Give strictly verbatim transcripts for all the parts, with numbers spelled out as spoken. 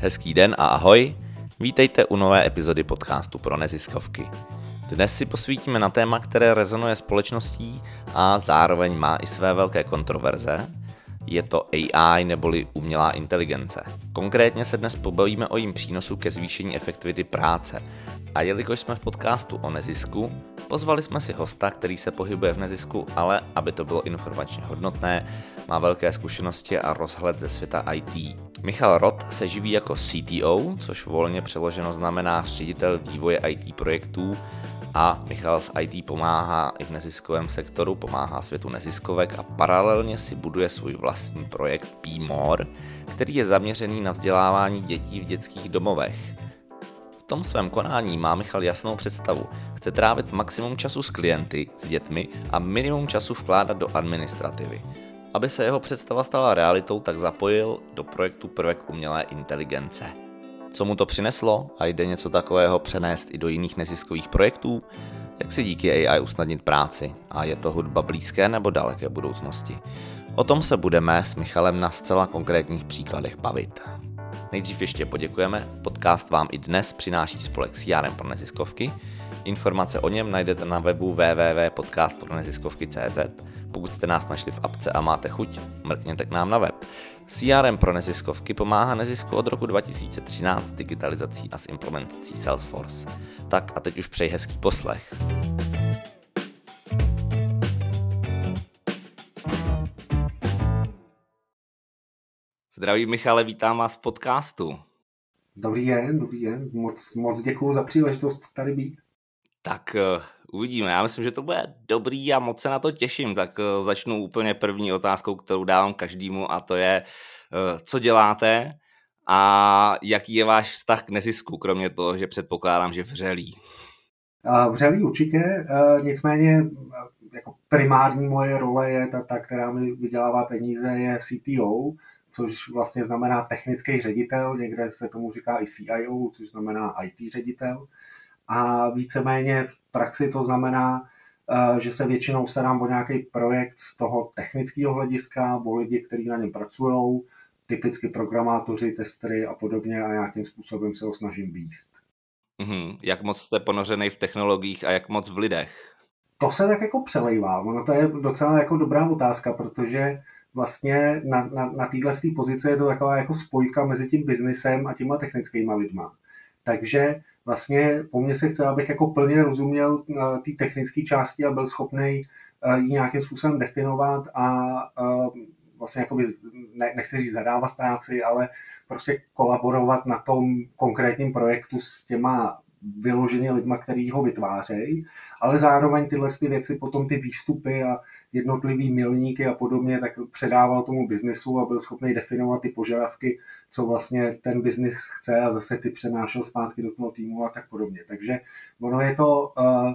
Hezký den a ahoj, vítejte u nové epizody podcastu pro neziskovky. Dnes si posvítíme na téma, které rezonuje společností a zároveň má i své velké kontroverze. Je to A I neboli umělá inteligence. Konkrétně se dnes pobavíme o jejím přínosu ke zvýšení efektivity práce. A jelikož jsme v podcastu o nezisku, pozvali jsme si hosta, který se pohybuje v nezisku, ale aby to bylo informačně hodnotné, má velké zkušenosti a rozhled ze světa I T. Michal Rott se živí jako C T O, což volně přeloženo znamená ředitel vývoje I T projektů, a Michal z I T pomáhá i v neziskovém sektoru, pomáhá světu neziskovek a paralelně si buduje svůj vlastní projekt P More, který je zaměřený na vzdělávání dětí v dětských domovech. V tom svém konání má Michal jasnou představu. Chce trávit maximum času s klienty, s dětmi a minimum času vkládat do administrativy. Aby se jeho představa stala realitou, tak zapojil do projektu prvek umělé inteligence. Co mu to přineslo a jde něco takového přenést i do jiných neziskových projektů? Jak si díky A I usnadnit práci? A je to hudba blízké nebo daleké budoucnosti? O tom se budeme s Michalem na zcela konkrétních příkladech bavit. Nejdřív ještě poděkujeme. Podcast vám i dnes přináší spolek C R M pro neziskovky. Informace o něm najdete na webu w w w tečka podcast pro neziskovky tečka c z. Pokud jste nás našli v apce a máte chuť, mrkněte k nám na web. C R M pro neziskovky pomáhá nezisku od roku dva tisíce třináct digitalizací a s implementací Salesforce. Tak a teď už přeji hezký poslech. Zdraví Michale, vítám vás v podcastu. Dobrý den, dobrý den. Moc, moc děkuju za příležitost tady být. Tak uh, uvidíme. Já myslím, že to bude dobrý a moc se na to těším. Tak uh, začnu úplně první otázkou, kterou dávám každému, a to je, uh, co děláte a jaký je váš vztah k nezisku, kromě toho, že předpokládám, že vřelý. Uh, vřelý určitě, uh, nicméně uh, jako primární moje role je ta, ta, která mi vydělává peníze, je C T O, což vlastně znamená technický ředitel, někde se tomu říká i C I O, což znamená I T ředitel. A víceméně v praxi to znamená, že se většinou starám o nějaký projekt z toho technického hlediska, o lidi, kteří na něm pracují, typicky programátoři, testery a podobně, a nějakým způsobem se ho snažím vést. Mm-hmm. Jak moc jste ponořený v technologiích a jak moc v lidech? To se tak jako přelejvá. Ono to je docela jako dobrá otázka, protože vlastně na, na, na téhle pozici je to taková jako spojka mezi tím biznisem a těma technickýma lidma. Takže vlastně po mně se chce, abych jako plně rozuměl té technické části a byl schopný ji nějakým způsobem definovat a vlastně jako ne, nechci říct zadávat práci, ale prostě kolaborovat na tom konkrétním projektu s těma vyloženě lidma, který ho vytvářejí, ale zároveň tyhle ty věci, potom ty výstupy a jednotlivý milníky a podobně, tak předával tomu biznesu a byl schopný definovat ty požadavky, co vlastně ten biznis chce, a zase ty přenášel zpátky do toho týmu a tak podobně. Takže ono je to,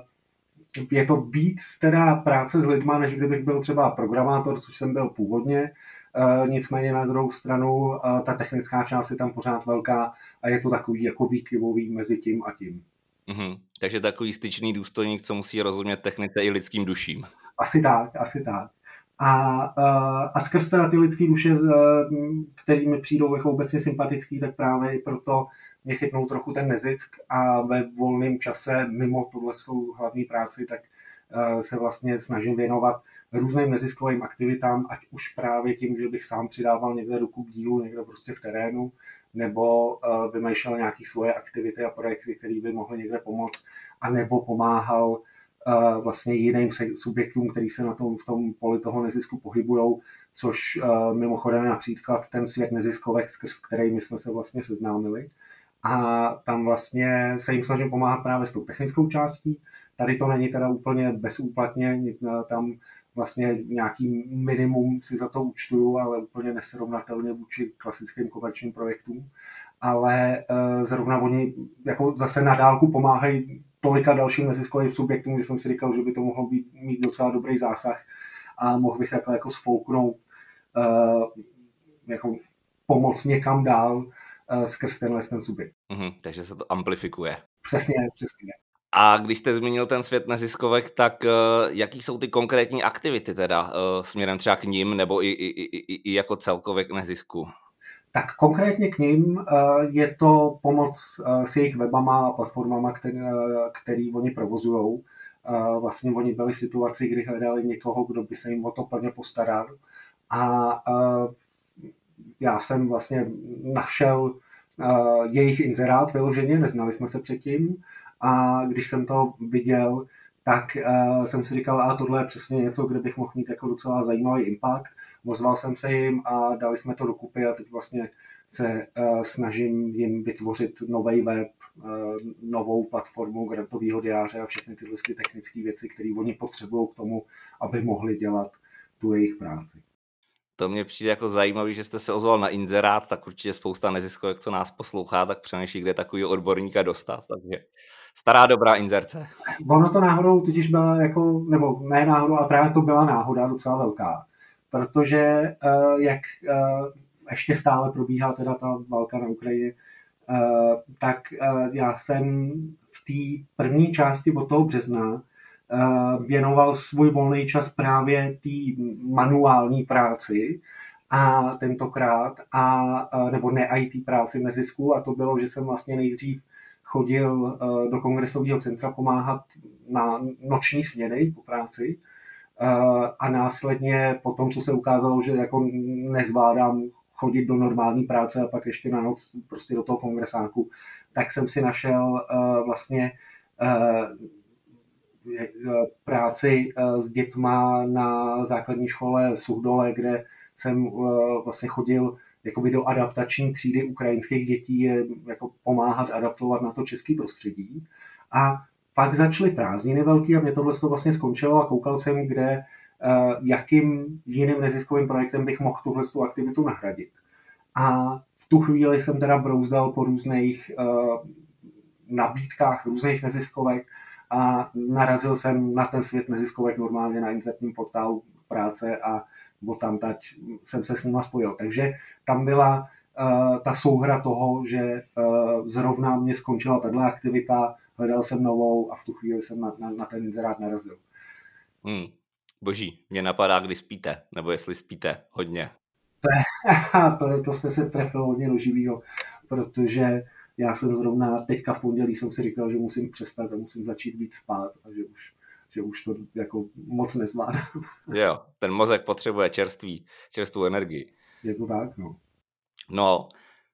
je to víc teda práce s lidma, než kdybych byl třeba programátor, což jsem byl původně. Nicméně na druhou stranu ta technická část je tam pořád velká a je to takový jako výkyvový mezi tím a tím. Mm-hmm. Takže takový styčný důstojník, co musí rozumět technice i lidským duším. Asi tak, asi tak. A, a skrz teda ty lidský duše, který mi přijdou jako obecně sympatický, tak právě i proto mě chytnou trochu ten nezisk a ve volném čase mimo tuhle svou hlavní práci, tak se vlastně snažím věnovat různým neziskovým aktivitám, ať už právě tím, že bych sám přidával někde ruku k dílu, někde prostě v terénu, nebo uh, vymýšlel nějaké svoje aktivity a projekty, které by mohly někde pomoct, a nebo pomáhal uh, vlastně jiným subjektům, který se na tom, v tom poli toho nezisku pohybujou, což uh, mimochodem například ten svět neziskovek, skrz kterými jsme se vlastně seznámili. A tam vlastně se jim snažím pomáhat právě s tou technickou částí. Tady to není teda úplně bezúplatně, tam vlastně nějaký minimum si za to účtuju, ale úplně nesrovnatelně vůči klasickým komerčním projektům. Ale uh, zrovna oni jako zase na dálku pomáhají tolika dalším neziskovým subjektům, že jsem si říkal, že by to mohlo být, mít docela dobrý zásah a mohl bych jako, jako sfouknout uh, jako pomoc někam dál uh, skrz tenhle ten subjekt. Mm-hmm, takže se to amplifikuje. Přesně, přesně. A když jste zmínil ten svět neziskovek, tak uh, jaký jsou ty konkrétní aktivity teda uh, směrem třeba k nim, nebo i, i, i, i jako celkově k nezisku? Tak konkrétně k ním je to pomoc s jejich webama a platformama, který, který oni provozují. Vlastně oni byli v situaci, kdy hledali někoho, kdo by se jim o to plně postaral. A já jsem vlastně našel jejich inzerát vyloženě, neznali jsme se předtím. A když jsem to viděl, tak jsem si říkal, a tohle je přesně něco, kde bych mohl mít jako docela zajímavý impact. Ozval jsem se jim a dali jsme to dokupy a teď vlastně se uh, snažím jim vytvořit nový web, uh, novou platformu grantového diáře a všechny tyhle technické věci, které oni potřebují k tomu, aby mohli dělat tu jejich práci. To mně přijde jako zajímavý, že jste se ozval na inzerát, tak určitě spousta neziskovek, co nás poslouchá, tak přemýšlí, kde takový odborníka dostat, takže stará dobrá inzerce. Ono to náhodou totiž byla jako, nebo ne náhodou, ale právě to byla náhoda docela velká, protože uh, jak uh, ještě stále probíhá teda ta válka na Ukrajině, uh, tak uh, já jsem v té první části od toho března uh, věnoval svůj volný čas právě té manuální práci a tentokrát, a, uh, nebo ne I T práci v nezisku, a to bylo, že jsem vlastně nejdřív chodil uh, do kongresového centra pomáhat na noční směny po práci, a následně po tom, co se ukázalo, že jako nezvládám chodit do normální práce a pak ještě na noc prostě do toho kongresáku, tak jsem si našel uh, vlastně uh, práci uh, s dětma na základní škole Suchdole, kde jsem uh, vlastně chodil jakoby do adaptační třídy ukrajinských dětí, je jako pomáhat adaptovat na to české prostředí. A pak začaly prázdniny velký a mě tohle vlastně skončilo a koukal jsem, kde, jakým jiným neziskovým projektem bych mohl tuhle aktivitu nahradit. A v tu chvíli jsem teda brouzdal po různých nabídkách různých neziskovek a narazil jsem na ten svět neziskovek normálně na inzertním portálu práce a odtamtať jsem se s nima spojil. Takže tam byla uh, ta souhra toho, že uh, zrovna mě skončila tato aktivita, hledal jsem novou a v tu chvíli jsem na, na, na ten inzerát narazil. Hmm. Boží, mě napadá, kdy spíte, nebo jestli spíte hodně. To, to, to jste se trefil hodně do živýho, protože já jsem zrovna teďka v pondělí jsem si říkal, že musím přestat a musím začít víc spát a že už, že už to jako moc nezvládám. Jo, ten mozek potřebuje čerství, čerstvou energii. Je to tak, no. No,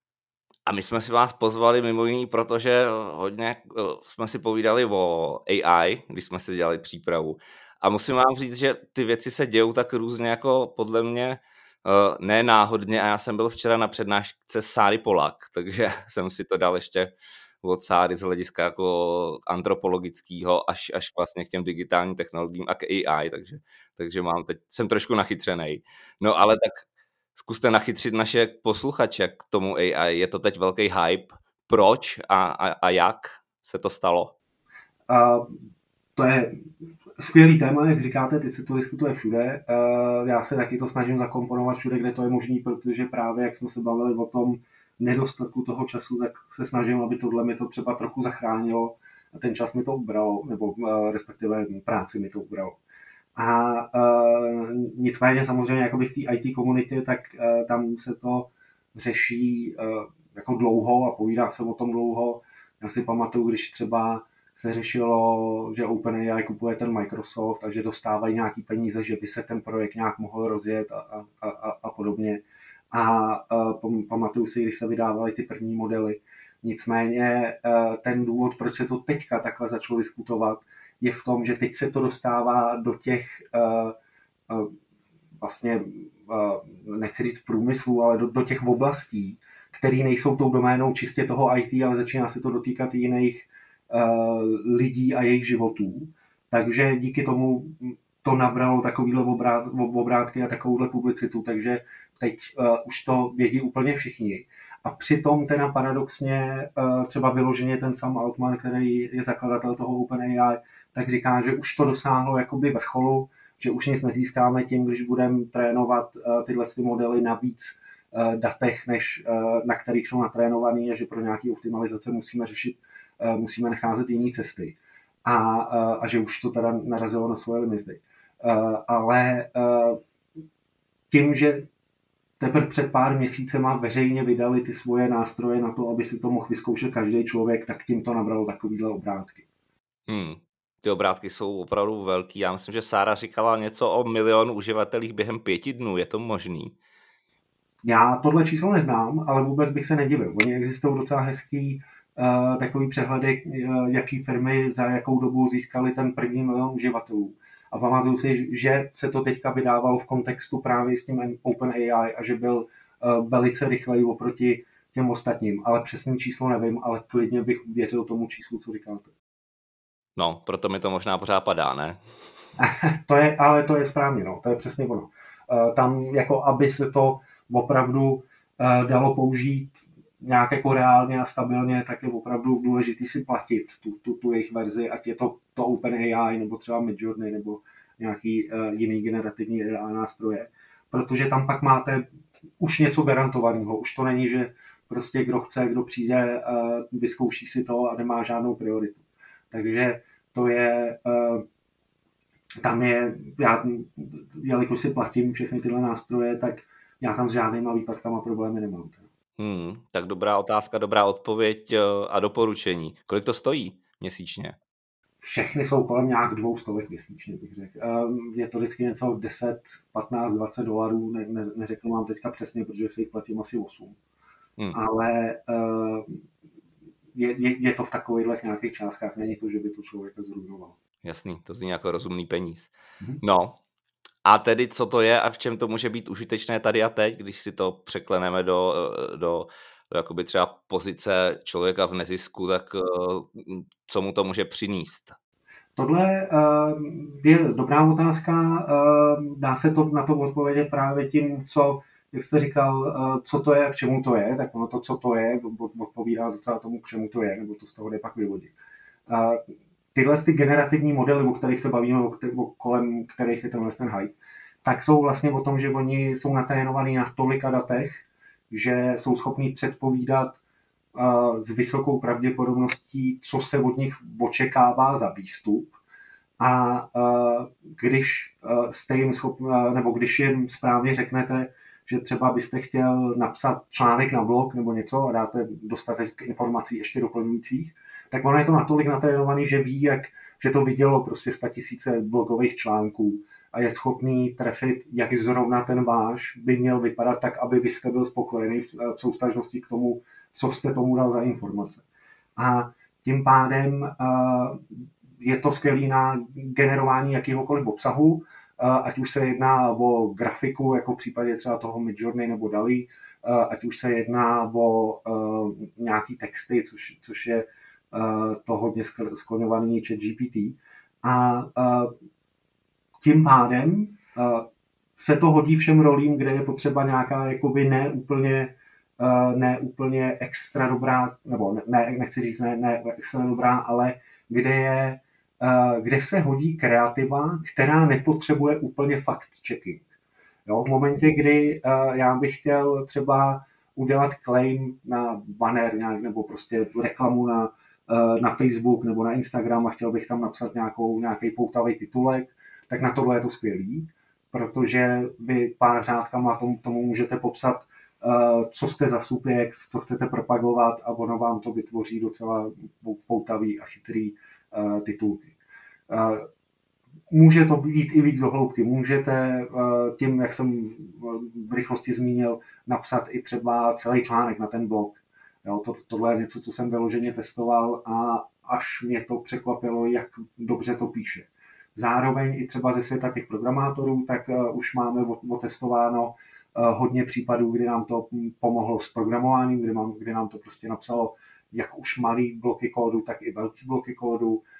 a my jsme si vás pozvali mimo jiný, protože hodně jsme si povídali o A I, když jsme si dělali přípravu. A musím vám říct, že ty věci se dějou tak různě jako podle mě ne náhodně a já jsem byl včera na přednášce Sáry Polak, takže jsem si to dal ještě od Sáry z hlediska jako antropologického až, až vlastně k těm digitálním technologiím a k A I, takže, takže mám teď, jsem trošku nachytřenej. No ale tak zkuste nachytřit naše posluchače k tomu A I. Je to teď velký hype. Proč a, a, a jak se to stalo? Uh, to je skvělý téma, jak říkáte, teď se to diskutuje všude. Uh, já se taky to snažím zakomponovat všude, kde to je možný, protože právě jak jsme se bavili o tom nedostatku toho času, tak se snažím, aby tohle mi to třeba trochu zachránilo a ten čas mi to ubralo, nebo uh, respektive práci mi to ubralo. A uh, nicméně samozřejmě jakoby v té I T komunitě, tak uh, tam se to řeší uh, jako dlouho a povídá se o tom dlouho. Já si pamatuju, když třeba se řešilo, že OpenAI kupuje ten Microsoft a že dostávají nějaký peníze, že by se ten projekt nějak mohl rozjet a, a, a, a podobně. A uh, pamatuju si, když se vydávaly ty první modely. Nicméně uh, ten důvod, proč se to teďka takhle začalo diskutovat, je v tom, že teď se to dostává do těch uh, uh, vlastně, uh, nechci říct průmyslu, ale do, do těch oblastí, které nejsou tou doménou čistě toho I T, ale začíná se to dotýkat jiných uh, lidí a jejich životů. Takže díky tomu to nabralo takovýhle obrát, obrátky a takovouhle publicitu, takže teď uh, už to vědí úplně všichni. A přitom teda paradoxně uh, třeba vyloženě ten Sam Altman, který je zakladatel toho OpenAI, tak říká, že už to dosáhlo jakoby vrcholu, že už nic nezískáme tím, když budeme trénovat uh, tyhle ty modely na víc uh, datech, než uh, na kterých jsou natrénovaný a že pro nějaké optimalizace musíme řešit, uh, musíme nacházet jiné cesty. A, uh, a že už to teda narazilo na svoje limity. Uh, ale uh, tím, že teprve před pár měsícema veřejně vydali ty svoje nástroje na to, aby si to mohl vyzkoušet každý člověk, tak tím to nabralo takovýhle obrátky. Hmm. Ty obrátky jsou opravdu velký. Já myslím, že Sára říkala něco o milionu uživatelích během pěti dnů. Je to možný? Já tohle číslo neznám, ale vůbec bych se nedivil. Oni existují docela hezký uh, takový přehledy, uh, jaký firmy za jakou dobu získali ten první milion uživatelů. A pamatuju si, že se to teďka vydávalo v kontextu právě s tím OpenAI a že byl uh, velice rychlej oproti těm ostatním. Ale přesný číslo nevím, ale klidně bych věřil tomu číslu, co říkáte. No, proto mi to možná pořád padá, ne? to je, ale to je správně, no, to je přesně ono. Uh, tam jako, aby se to opravdu uh, dalo použít nějak jako reálně a stabilně, tak je opravdu důležitý si platit tu, tu, tu jejich verzi, ať je to, to OpenAI nebo třeba Midjourney nebo nějaký uh, jiný generativní A I nástroje, protože tam pak máte už něco garantovaného. Už to není, že prostě kdo chce, kdo přijde, uh, vyzkouší si to a nemá žádnou prioritu. Takže to je... Uh, tam je, já, jelikož si platím všechny tyhle nástroje, tak já tam s žádnýma výpadkama problémy nemám. Hmm, tak dobrá otázka, dobrá odpověď a doporučení. Kolik to stojí měsíčně? Všechny jsou kolem nějak dvou stovek měsíčně, bych řekl. Je to vždycky něco deset, patnáct, dvacet dolarů, ne, ne, neřeknu vám teďka přesně, protože si jich platím asi osm. Hmm. Ale je, je, je to v takovýchhle nějakých částkách, není to, že by to člověka zrujnovalo. Jasný, to zní jako rozumný peníz. Mm-hmm. No, a tedy co to je a v čem to může být užitečné tady a teď, když si to překleneme do, do, do jakoby třeba pozice člověka v nezisku, tak co mu to může přinést? Tohle uh, je dobrá otázka. Uh, dá se to na to odpovědět právě tím, co, jak jste říkal, uh, co to je a k čemu to je, tak ono to, co to je, odpovídá docela tomu, k čemu to je, nebo to z toho jde pak vyvodit. Uh, tyhle ty generativní modely, o kterých se bavíme, o, který, o kolem kterých je tenhle ten hype, tak jsou vlastně o tom, že oni jsou natrénovaní na tolika datech, že jsou schopní předpovídat uh, s vysokou pravděpodobností, co se od nich očekává za výstup. A uh, když uh, jste jim schopni, uh, nebo když jim správně řeknete, že třeba byste chtěl napsat článek na blog nebo něco a dáte dostatek informací ještě doplňujících, tak ono je to natolik natrénovaný, že ví, jak, že to vidělo prostě statisíce blogových článků a je schopný trefit, jak zrovna ten váš by měl vypadat tak, aby vy jste byl spokojený v, v soustažnosti k tomu, co jste tomu dal za informace. A tím pádem uh, je to skvělý na generování jakýhokoliv obsahu, uh, ať už se jedná o grafiku, jako v případě třeba toho Midjourney nebo Dall-E, uh, ať už se jedná o uh, nějaký texty, což, což je uh, to hodně skloňovaný ChatGPT. A uh, tím pádem uh, se to hodí všem rolím, kde je potřeba nějaká jakoby ne úplně, uh, ne úplně extra dobrá, nebo ne, ne, nechci říct ne, ne extra dobrá, ale kde, je, uh, kde se hodí kreativa, která nepotřebuje úplně fact-checking. Jo, v momentě, kdy uh, já bych chtěl třeba udělat claim na banner nějak, nebo prostě reklamu na, uh, na Facebook nebo na Instagram a chtěl bych tam napsat nějakou, nějaký poutavý titulek, tak na tohle je to skvělý, protože vy pár řádkama tomu, tomu můžete popsat, uh, co jste za subjekt, co chcete propagovat a ono vám to vytvoří docela poutavý a chytrý uh, titulky. Uh, může to být i víc do hloubky. Můžete uh, tím, jak jsem v rychlosti zmínil, napsat i třeba celý článek na ten blog. Jo, to, tohle je něco, co jsem vyloženě testoval a až mě to překvapilo, jak dobře to píše. Zároveň i třeba ze světa těch programátorů, tak uh, už máme otestováno uh, hodně případů, kdy nám to pomohlo s programováním, kdy, mám, kdy nám to prostě napsalo jak už malý bloky kódu, tak i velký bloky kódu, uh,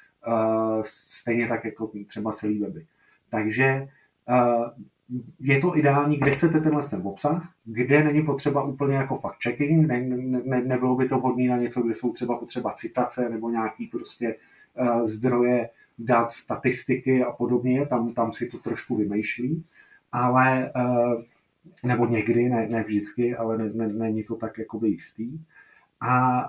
stejně tak jako třeba celý weby. Takže uh, je to ideální, kde chcete tenhle ten obsah, kde není potřeba úplně jako fact-checking, ne, ne, nebylo by to vhodné na něco, kde jsou třeba potřeba citace nebo nějaký prostě uh, zdroje, dát statistiky a podobně, tam, tam si to trošku vymýšlí, ale, nebo někdy, ne, ne vždycky, ale ne, ne, není to tak jakoby jistý. A,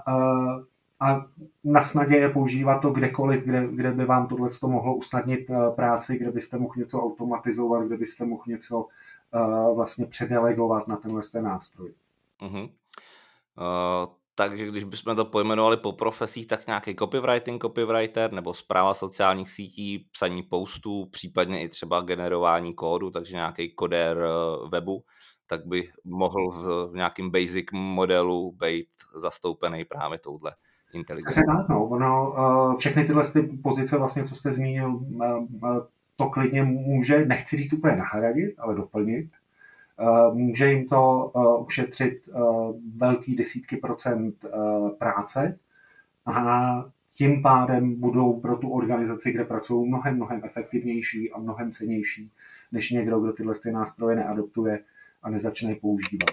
a na snadě je používat to kdekoliv, kde, kde by vám tohle mohlo usnadnit práci, kde byste mohl něco automatizovat, kde byste mohl něco vlastně předelegovat na tenhle ten nástroj. Uh-huh. Uh, takže když bychom to pojmenovali po profesích, tak nějaký copywriting, copywriter nebo správa sociálních sítí, psaní postů, případně i třeba generování kódu, takže nějaký kodér webu, tak by mohl v, v nějakém basic modelu být zastoupený právě touhle inteligencí. Tak, no, ono, všechny tyhle ty pozice, vlastně, co jste zmínil, to klidně může, nechci říct úplně nahradit, ale doplnit. Může jim to ušetřit velký desítky procent práce a tím pádem budou pro tu organizaci, kde pracují, mnohem, mnohem efektivnější a mnohem cennější, než někdo, kdo tyhle nástroje neadoptuje a nezačne je používat.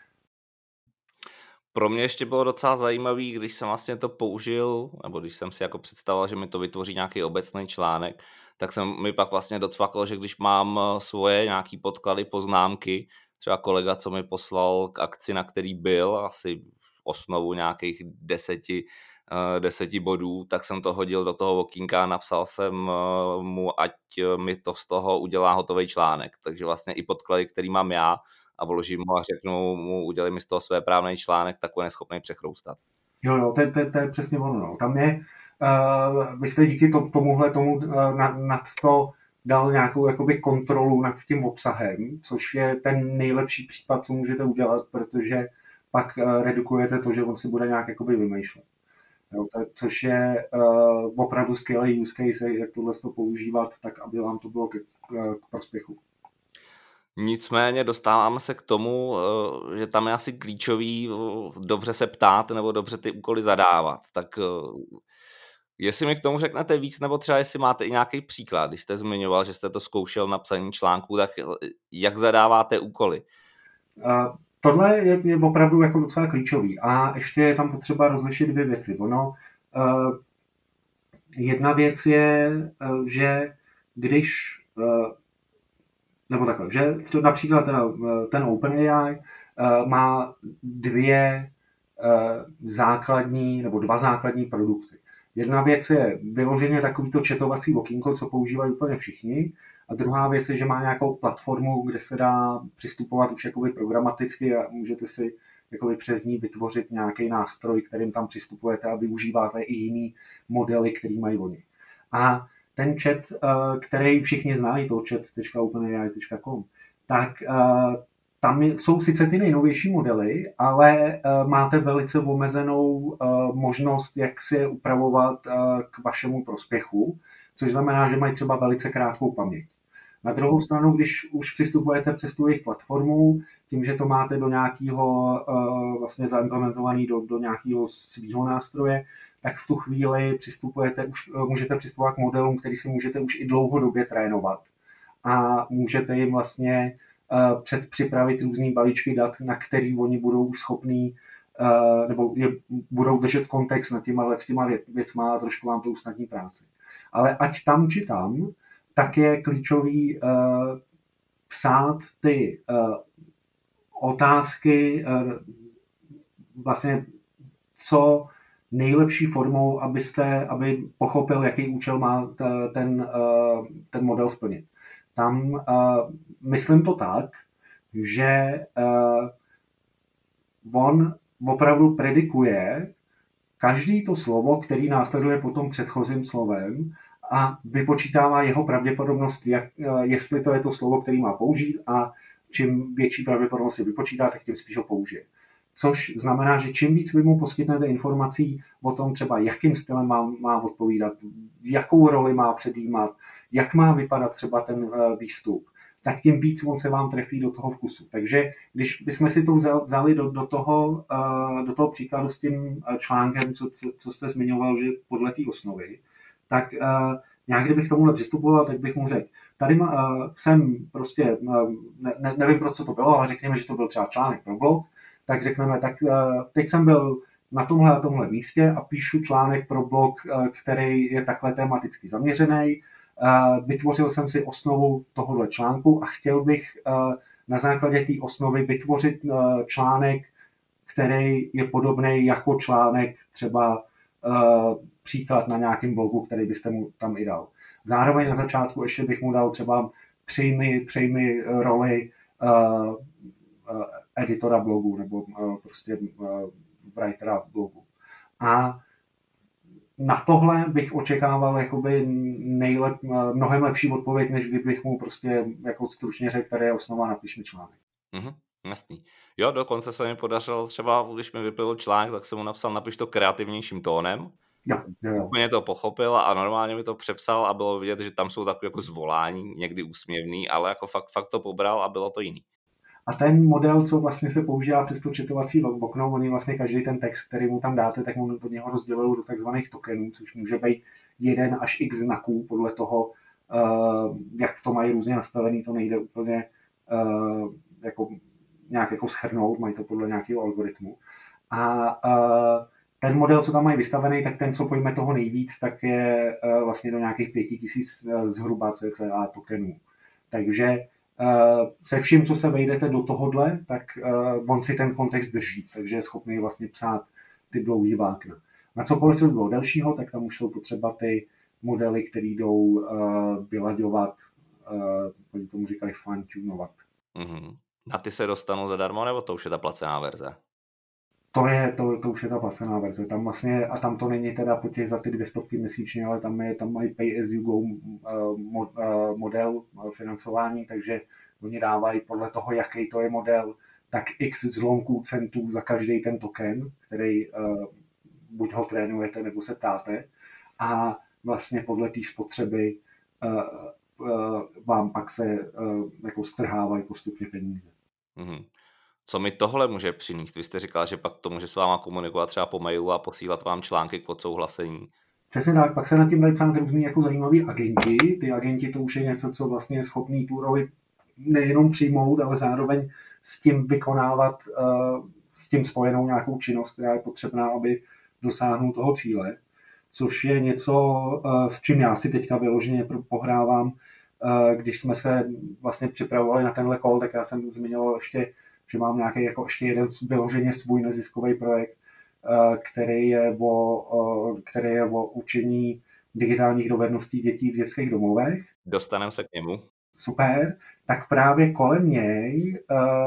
Pro mě ještě bylo docela zajímavý, když jsem vlastně to použil, nebo když jsem si jako představoval, že mi to vytvoří nějaký obecný článek, tak jsem mi pak vlastně docvaklo, že když mám svoje nějaký podklady, poznámky, třeba kolega, co mi poslal k akci, na který byl, asi osnovu nějakých deseti, deseti bodů, tak jsem to hodil do toho okýnka a napsal jsem mu, ať mi to z toho udělá hotový článek. Takže vlastně i podklady, který mám já, a vložím mu a řeknu mu, udělej mi z toho své právný článek, tak on je schopný přechroustat. Jo, jo, to je, to je, to je přesně ono. No. Tam je, uh, vy jste díky to, tomuhle tomu uh, nad, nad to dal nějakou jakoby kontrolu nad tím obsahem, což je ten nejlepší případ, co můžete udělat, protože pak uh, redukujete to, že on si bude nějak jakoby vymýšlet. Jo, to, což je uh, opravdu skvělý use case, jak tohle to používat, tak aby vám to bylo k, k prospěchu. Nicméně dostáváme se k tomu, že tam je asi klíčový dobře se ptát nebo dobře ty úkoly zadávat. Tak jestli mi k tomu řeknete víc, nebo třeba jestli máte i nějaký příklad, když jste zmiňoval, že jste to zkoušel na psaní článků, tak jak zadáváte úkoly? Uh, tohle je, je opravdu jako docela klíčový a ještě je tam potřeba rozlišit dvě věci. Ono, uh, jedna věc je, uh, že když uh, nebo takhle, že například ten, ten OpenAI uh, má dvě uh, základní, nebo dva základní produkty. Jedna věc je vyloženě takovýto četovací okýnko, co používají úplně všichni, a druhá věc je, že má nějakou platformu, kde se dá přistupovat už jakoby programaticky a můžete si jakoby přes ní vytvořit nějaký nástroj, kterým tam přistupujete a využíváte i jiný modely, který mají oni. A ten chat, který všichni znají, to chat tečka openai tečka com, tak tam jsou sice ty nejnovější modely, ale máte velice omezenou možnost, jak si je upravovat k vašemu prospěchu, což znamená, že mají třeba velice krátkou paměť. Na druhou stranu, když už přistupujete přes tu jejich platformu, tím, že to máte do nějakého vlastně zaimplementovaný do, do nějakého svého nástroje, tak v tu chvíli přistupujete, už můžete přistupovat k modelům, který si můžete už i dlouhodobě trénovat. A můžete jim vlastně uh, předpřipravit různý balíčky dat, na který oni budou schopní, uh, nebo je, budou držet kontext nad těma, těma věcma a trošku vám to usnadní práci. Ale ať tam či tam, tak je klíčový uh, psát ty uh, otázky, uh, vlastně co nejlepší formou, abyste, aby pochopil, jaký účel má ten, ten model splnit. Tam myslím to tak, že on opravdu predikuje každý to slovo, který následuje po tom předchozím slovem a vypočítává jeho pravděpodobnost, jak, jestli to je to slovo, který má použít, a čím větší pravděpodobnost si vypočítá, tak tím spíš ho použije. Což znamená, že čím víc vy mu poskytnete informací o tom třeba, jakým stylem má, má odpovídat, jakou roli má předjímat, jak má vypadat třeba ten výstup, tak tím víc on se vám trefí do toho vkusu. Takže když bychom si to vzali do, do, toho, do toho příkladu s tím článkem, co, co, co jste zmiňoval, že podle té osnovy, tak nějak kdybych tomuhle přistupoval, tak bych mu řekl, tady má, jsem prostě, ne, nevím, pro co to bylo, ale řekněme, že to byl třeba článek pro blog, tak řekneme, tak teď jsem byl na tomhle a tomhle místě a píšu článek pro blog, který je takhle tematicky zaměřený. Vytvořil jsem si osnovu tohohle článku a chtěl bych na základě té osnovy vytvořit článek, který je podobný jako článek, třeba příklad na nějakém blogu, který byste mu tam i dal. Zároveň na začátku ještě bych mu dal třeba přejmi, přejmi roli uh, uh, editora blogu nebo uh, prostě uh, writera blogu. A na tohle bych očekával jakoby nejlep, mnohem lepší odpověď, než kdybych mu prostě jako stručně řekl, tady je osnova, napiš mi článek. Mm-hmm, jasný. Jo, dokonce se mi podařilo třeba, když mi vypil článek, tak jsem mu napsal, napiš to kreativnějším tónem. Jo, jo, jo. Úplně to pochopil a normálně mi to přepsal a bylo vidět, že tam jsou takové jako zvolání, někdy úsměvný, ale jako fakt, fakt to pobral a bylo to jiný. A ten model, co vlastně se používá přes to četovací okno, oni vlastně každý ten text, který mu tam dáte, tak mu od něho rozdělují do takzvaných tokenů, což může být jeden až x znaků podle toho, uh, jak to mají různě nastavený, to nejde úplně uh, jako nějak jako schrnout, mají to podle nějakého algoritmu. A uh, ten model, co tam mají vystavený, tak ten, co pojme toho nejvíc, tak je uh, vlastně do nějakých pěti tisíc uh, zhruba cca tokenů. Takže Uh, se vším, co se vejdete do tohodle, tak uh, on si ten kontext drží, takže je schopný vlastně psát ty dlouhý vlákna. Na cokoliv, co by bylo delšího, tak tam už jsou potřeba ty modely, které jdou uh, vylaďovat, uh, oni tomu říkají fine-tunovat. Mm-hmm. A ty se dostanou zadarmo, nebo to už je ta placená verze? To je, to, to už je ta placená verze. Tam vlastně, a tam to není teda po těch za ty dvě stovky měsíčně, ale tam, je, tam mají pay as you go uh, model uh, financování, takže oni dávají podle toho, jaký to je model, tak x zlomků centů za každý ten token, který uh, buď ho trénujete, nebo se ptáte. A vlastně podle té spotřeby uh, uh, vám pak se uh, jako strhávají postupně peníze. Mm-hmm. Co mi tohle může přinést? Vy jste říkal, že pak to může s váma komunikovat třeba po mailu a posílat vám články k odsouhlasení. Přesně tak, pak se nad tím dají psát různý jako zajímavý agenti. Ty agenti to už je něco, co vlastně je schopný tu roli nejenom přijmout, ale zároveň s tím vykonávat uh, s tím spojenou nějakou činnost, která je potřebná, aby dosáhnul toho cíle. Což je něco, uh, s čím já si teďka vyloženě pohrávám. Uh, když jsme se vlastně připravovali na tenhle call, tak já jsem zmiňoval ještě, že mám nějaký jako ještě jeden vyloženě svůj neziskový projekt, který je o, který je o učení digitálních dovedností dětí v dětských domovech. Dostaneme se k němu. Super. Tak právě kolem něj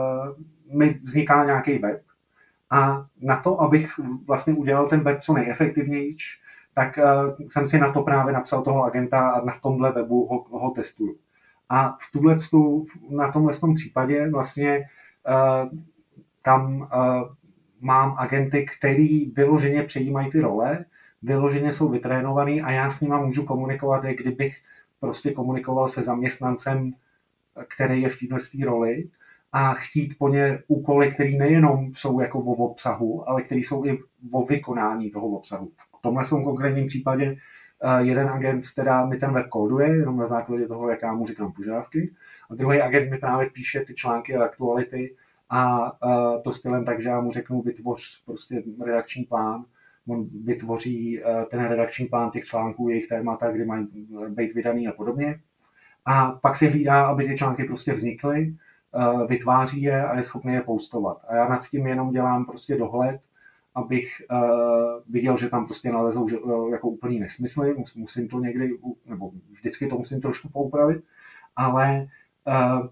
uh, mi vzniká nějaký web. A na to, abych vlastně udělal ten web co nejefektivnější, tak uh, jsem si na to právě napsal toho agenta a na tomhle webu ho, ho testuju. A v tuhle, na tomhle případě vlastně uh, tam uh, mám agenty, který vyloženě přejímají ty role, vyloženě jsou vytrénovaný a já s nima můžu komunikovat, jak kdybych prostě komunikoval se zaměstnancem, který je v této roli a chtít po ně úkoly, které nejenom jsou jako o obsahu, ale které jsou i o vykonání toho obsahu. V tomhle jsem konkrétním případě jeden agent teda mi ten web kóduje, jenom na základě toho, jak já mu říkám požadavky, a druhý agent mi právě píše ty články a aktuality, a uh, to stylem tak, že já mu řeknu, vytvoř prostě redakční plán, on vytvoří uh, ten redakční plán těch článků, jejich témata, kdy mají být vydaný a podobně. A pak si hlídá, aby ty články prostě vznikly, uh, vytváří je a je schopný je postovat. A já nad tím jenom dělám prostě dohled, abych uh, viděl, že tam prostě nalezou že, uh, jako úplný nesmysly, musím to někdy, nebo vždycky to musím trošku poupravit, ale uh,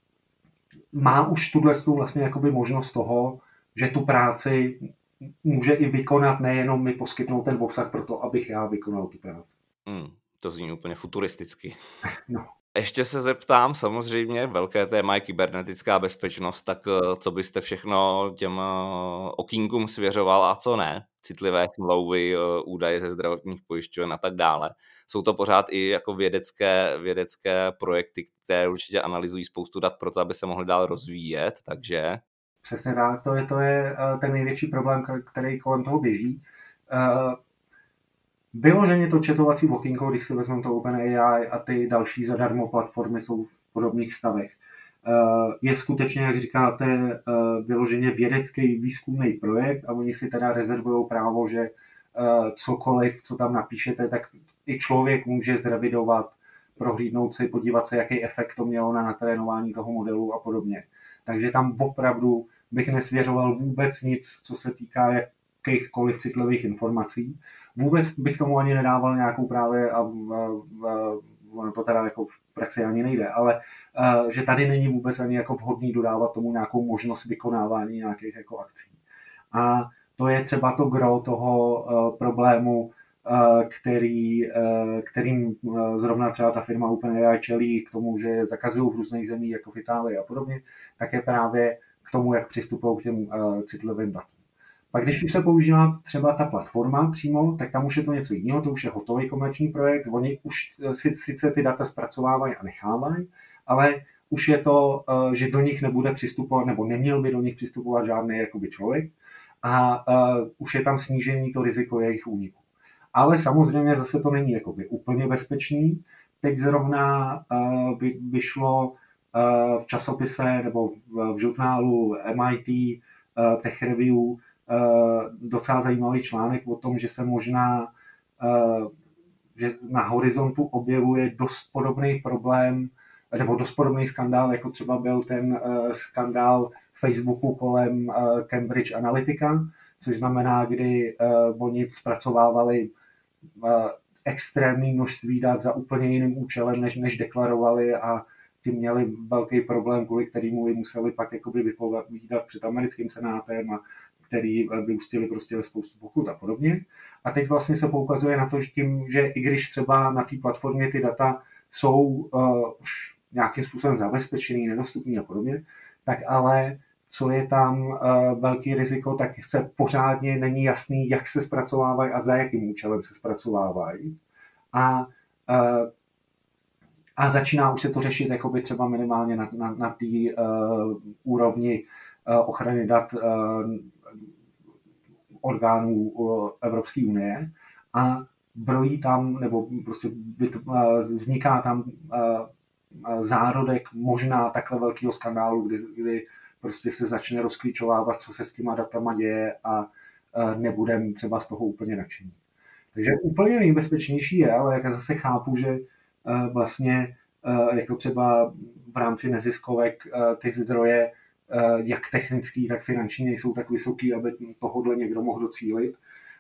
má už tuhle vlastně jakoby možnost toho, že tu práci může i vykonat, nejenom mi poskytnout ten obsah pro to, abych já vykonal tu práci. Hmm, to zní úplně futuristicky. No. Ještě se zeptám, samozřejmě, velké téma je kybernetická bezpečnost, tak co byste všechno těm okýnkům svěřoval a co ne? Citlivé smlouvy, údaje ze zdravotních pojišťoven a tak dále. Jsou to pořád i jako vědecké, vědecké projekty, které určitě analyzují spoustu dat pro to, aby se mohly dál rozvíjet, takže... Přesně tak, to je, to je ten největší problém, který kolem toho běží. Vyloženě to četovací okýnko, když si vezmeme to OpenAI a ty další zadarmo platformy jsou v podobných stavech, je skutečně, jak říkáte, vyloženě vědecký výzkumný projekt a oni si teda rezervují právo, že cokoliv, co tam napíšete, tak i člověk může zrevidovat, prohlídnout si, podívat se, jaký efekt to mělo na natrénování toho modelu a podobně. Takže tam opravdu bych nesvěřoval vůbec nic, co se týká jakýchkoliv citlivých informací. Vůbec bych tomu ani nedával nějakou právě, a ono to teda jako v praxi ani nejde, ale že tady není vůbec ani jako vhodný dodávat tomu nějakou možnost vykonávání nějakých jako akcí. A to je třeba to gro toho problému, který, kterým zrovna třeba ta firma OpenAI čelí k tomu, že zakazují v různých zemích, jako v Itálii a podobně, tak je právě k tomu, jak přistupují k těm citlivým datům. Pak když už se používá třeba ta platforma přímo, tak tam už je to něco jiného, to už je hotový komerční projekt, oni už si, sice ty data zpracovávají a nechávají, ale už je to, že do nich nebude přistupovat, nebo neměl by do nich přistupovat žádný jakoby člověk a uh, už je tam snížený to riziko jejich úniku. Ale samozřejmě zase to není jakoby úplně bezpečný. Teď zrovna uh, by vyšlo uh, v časopise nebo v, v žurnálu M I T uh, Tech Review uh, docela zajímavý článek o tom, že se možná uh, že na horizontu objevuje dost podobný problém nebo dost podobný skandál, jako třeba byl ten uh, skandál Facebooku kolem uh, Cambridge Analytica, což znamená, kdy uh, oni zpracovávali uh, extrémní množství dat za úplně jiným účelem, než, než deklarovali a tím měli velký problém, kvůli kterému ji museli pak jakoby vypovídat před americkým senátem a který vyústili prostě ve spoustu pokut a podobně. A teď vlastně se poukazuje na to, že tím, že i když třeba na té platformě ty data jsou uh, už nějakým způsobem zabezpečený, nedostupný a podobně, tak ale co je tam uh, velký riziko, tak se pořádně není jasný, jak se zpracovávají a za jakým účelem se zpracovávají. A, uh, a začíná už se to řešit jakoby třeba minimálně na, na, na té uh, úrovni uh, ochrany dat uh, orgánů uh, Evropské unie a brojí tam, nebo prostě uh, vzniká tam uh, zárodek možná takhle velkého skandálu, kdy, kdy prostě se začne rozklíčovávat, co se s těma datama děje a nebudeme třeba z toho úplně nadšení. Takže úplně nejbezpečnější je, ale jak já zase chápu, že vlastně jako třeba v rámci neziskovek ty zdroje, jak technický, tak finanční, nejsou tak vysoký, aby tohodle někdo mohl docílit.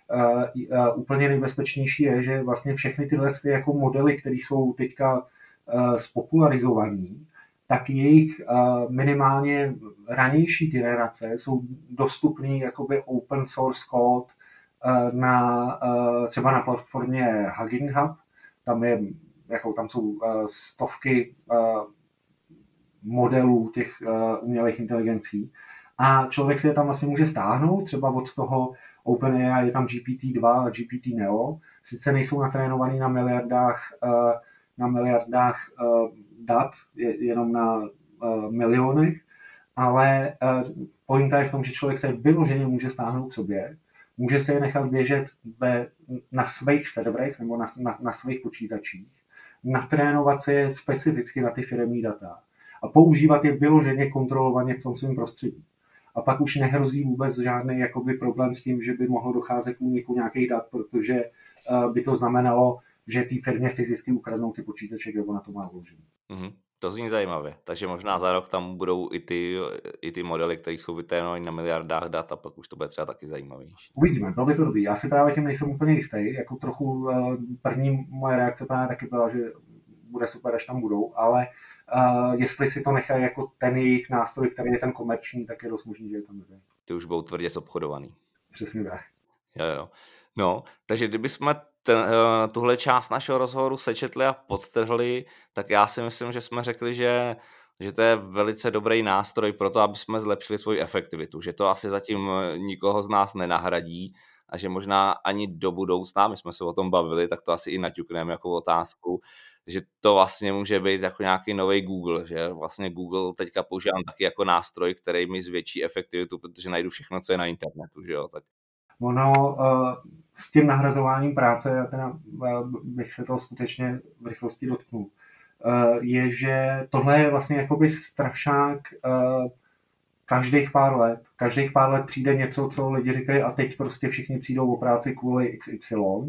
Úplně nejbezpečnější je, že vlastně všechny tyhle jako modely, které jsou teďka spopularizovaný, tak jejich uh, minimálně ranější generace jsou dostupný jakoby open source code uh, na, uh, třeba na platformě Hugging Hub. Tam, je, jako, tam jsou uh, stovky uh, modelů těch uh, umělých inteligencí a člověk si je tam vlastně může stáhnout, třeba od toho OpenAI je tam G P T dva a G P T Neo, sice nejsou natrénovaný na miliardách, uh, na miliardách uh, dat, je, jenom na uh, milionech, ale uh, pointa je v tom, že člověk se vyloženě může stáhnout k sobě, může se je nechat běžet ve, na svých serverech nebo na, na, na svých počítačích, natrénovat se je specificky na ty firemní data a používat je vyloženě kontrolovaně v tom svém prostředí. A pak už nehrozí vůbec žádný jakoby, problém s tím, že by mohlo docházet k úniku nějakých dat, protože uh, by to znamenalo, že té firmě fyzicky ukradnou ty počítače, kde ona to má vložený. Mm-hmm. To zní zajímavě. Takže možná za rok tam budou i ty, i ty modely, které jsou vytrénované na miliardách dat a pak už to bude třeba taky zajímavější. Uvidíme, bylo by to dobrý. Já si právě tím nejsem úplně jistý. Jako trochu první moje reakce právě taky byla, že bude super, až tam budou, ale uh, jestli si to nechají jako ten jejich nástroj, který je ten komerční, tak je dost možný, že je tam nebude. Ty už budou tvrdě zobchodovaný. Přesně tak. Jo, jo. No, takže kdybychom ten, uh, tuhle část našeho rozhovoru sečetli a podtrhli, tak já si myslím, že jsme řekli, že, že to je velice dobrý nástroj pro to, aby jsme zlepšili svoji efektivitu, že to asi zatím nikoho z nás nenahradí a že možná ani do budoucna, my jsme se o tom bavili, tak to asi i naťukneme jako otázku, že to vlastně může být jako nějaký nový Google, že vlastně Google teďka používám taky jako nástroj, který mi zvětší efektivitu, protože najdu všechno, co je na internetu, že jo, tak. Ono uh, s tím nahrazováním práce, já teda uh, bych se toho skutečně v rychlosti dotknul, uh, je, že tohle je vlastně jakoby strašák uh, každých pár let. Každých pár let přijde něco, co lidi říkají a teď prostě všichni přijdou o práci kvůli X Y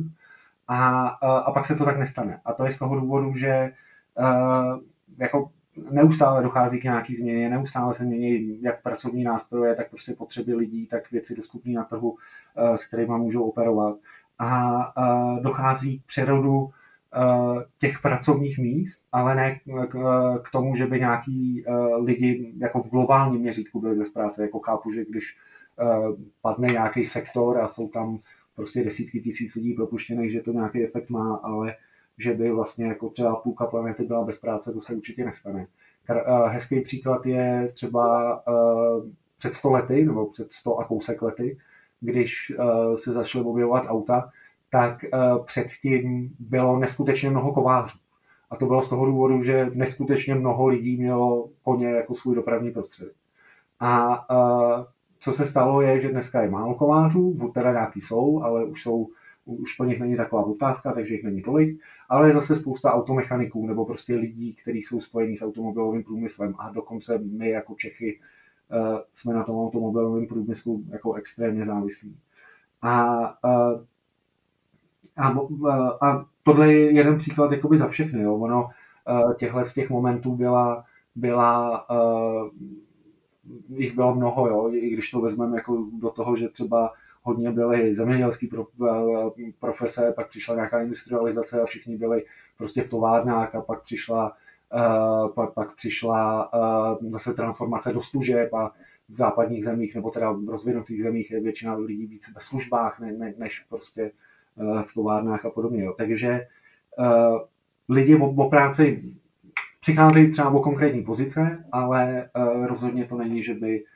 a, uh, a pak se to tak nestane. A to je z toho důvodu, že uh, jako neustále dochází k nějaký změně, neustále se mění jak pracovní nástroje, tak prostě potřeby lidí, tak věci dostupné na trhu, s kterými můžou operovat. A dochází k přerodu těch pracovních míst, ale ne k tomu, že by nějaký lidi jako v globálním měřítku byli bez práce. Jako chápu, že když padne nějaký sektor a jsou tam prostě desítky tisíc lidí propuštěných, že to nějaký efekt má, ale že by vlastně jako třeba půlka planety byla bez práce, to se určitě nestane. Hezký příklad je třeba před sto lety, nebo před sto a kousek lety, když se začaly objevovat auta, tak předtím bylo neskutečně mnoho kovářů. A to bylo z toho důvodu, že neskutečně mnoho lidí mělo koně jako svůj dopravní prostředek. A co se stalo je, že dneska je málo kovářů, teda nějaký jsou, ale už jsou už po nich není taková poptávka, takže jich není tolik, ale je zase spousta automechaniků nebo prostě lidí, kteří jsou spojení s automobilovým průmyslem a dokonce my jako Čechy uh, jsme na tom automobilovém průmyslu jako extrémně závislí. A, uh, a, uh, a tohle je jeden příklad jakoby za všechny. Jo. Ono uh, těchhle z těch momentů byla, byla uh, jich bylo mnoho, jo. I když to vezmeme jako do toho, že třeba hodně byly zemědělské profese, pak přišla nějaká industrializace a všichni byli prostě v továrnách a pak přišla, uh, pak, pak přišla uh, zase transformace do služeb a v západních zemích, nebo teda v rozvinutých zemích je většina lidí víc ve službách, ne, ne, než prostě uh, v továrnách a podobně. Jo. Takže uh, lidi o, o práci přicházejí třeba o konkrétní pozice, ale uh, rozhodně to není, že by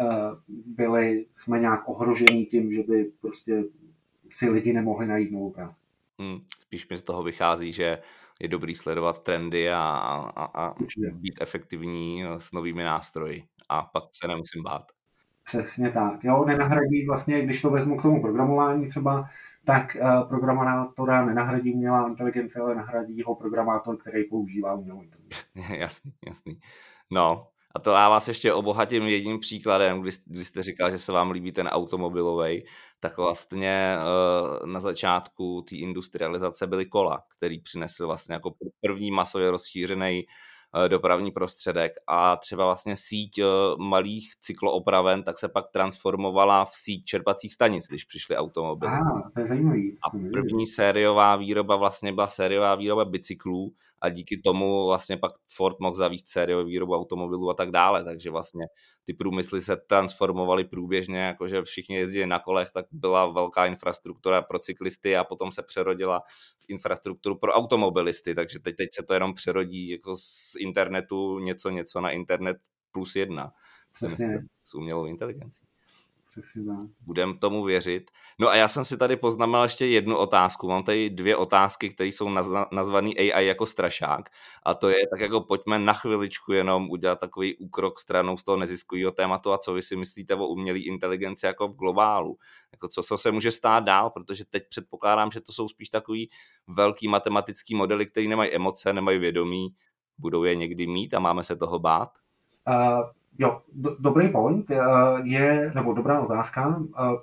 byli jsme nějak ohrožení tím, že by prostě si lidi nemohli najít novou práci. Hmm, spíš mi z toho vychází, že je dobrý sledovat trendy a, a, a být efektivní s novými nástroji a pak se nemusím bát. Přesně tak. Jo, nenahradí vlastně, když to vezmu k tomu programování třeba, tak uh, programátora nenahradí umělá inteligence, ale nahradí ho programátor, který používá umělou inteligenci. Jasný, jasný. No, a to já vás ještě obohatím jedním příkladem, kdy, kdy jste říkal, že se vám líbí ten automobilovej, tak vlastně uh, na začátku té industrializace byly kola, který přinesl vlastně jako první masově rozšířený uh, dopravní prostředek a třeba vlastně síť uh, malých cykloopraven, tak se pak transformovala v síť čerpacích stanic, když přišly automobily. Ah, to je zajímavý. A první sériová výroba vlastně byla sériová výroba bicyklů a díky tomu vlastně pak Ford mohl zavést sériovou výrobu automobilů a tak dále, takže vlastně ty průmysly se transformovaly průběžně, jakože všichni jezdili na kolech, tak byla velká infrastruktura pro cyklisty a potom se přerodila v infrastrukturu pro automobilisty, takže teď, teď se to jenom přerodí jako z internetu něco něco na internet plus jedna s umělou inteligencí. Budeme tomu věřit. No a já jsem si tady poznamenal ještě jednu otázku. Mám tady dvě otázky, které jsou nazvané A I jako strašák. A to je tak jako pojďme na chviličku jenom udělat takový úkrok stranou z toho neziskového tématu a co vy si myslíte o umělé inteligenci jako v globálu. Jako co, co se může stát dál, protože teď předpokládám, že to jsou spíš takový velký matematický modely, které nemají emoce, nemají vědomí. Budou je někdy mít a máme se toho bát? Uh... Jo, do, dobrý point je, nebo dobrá otázka.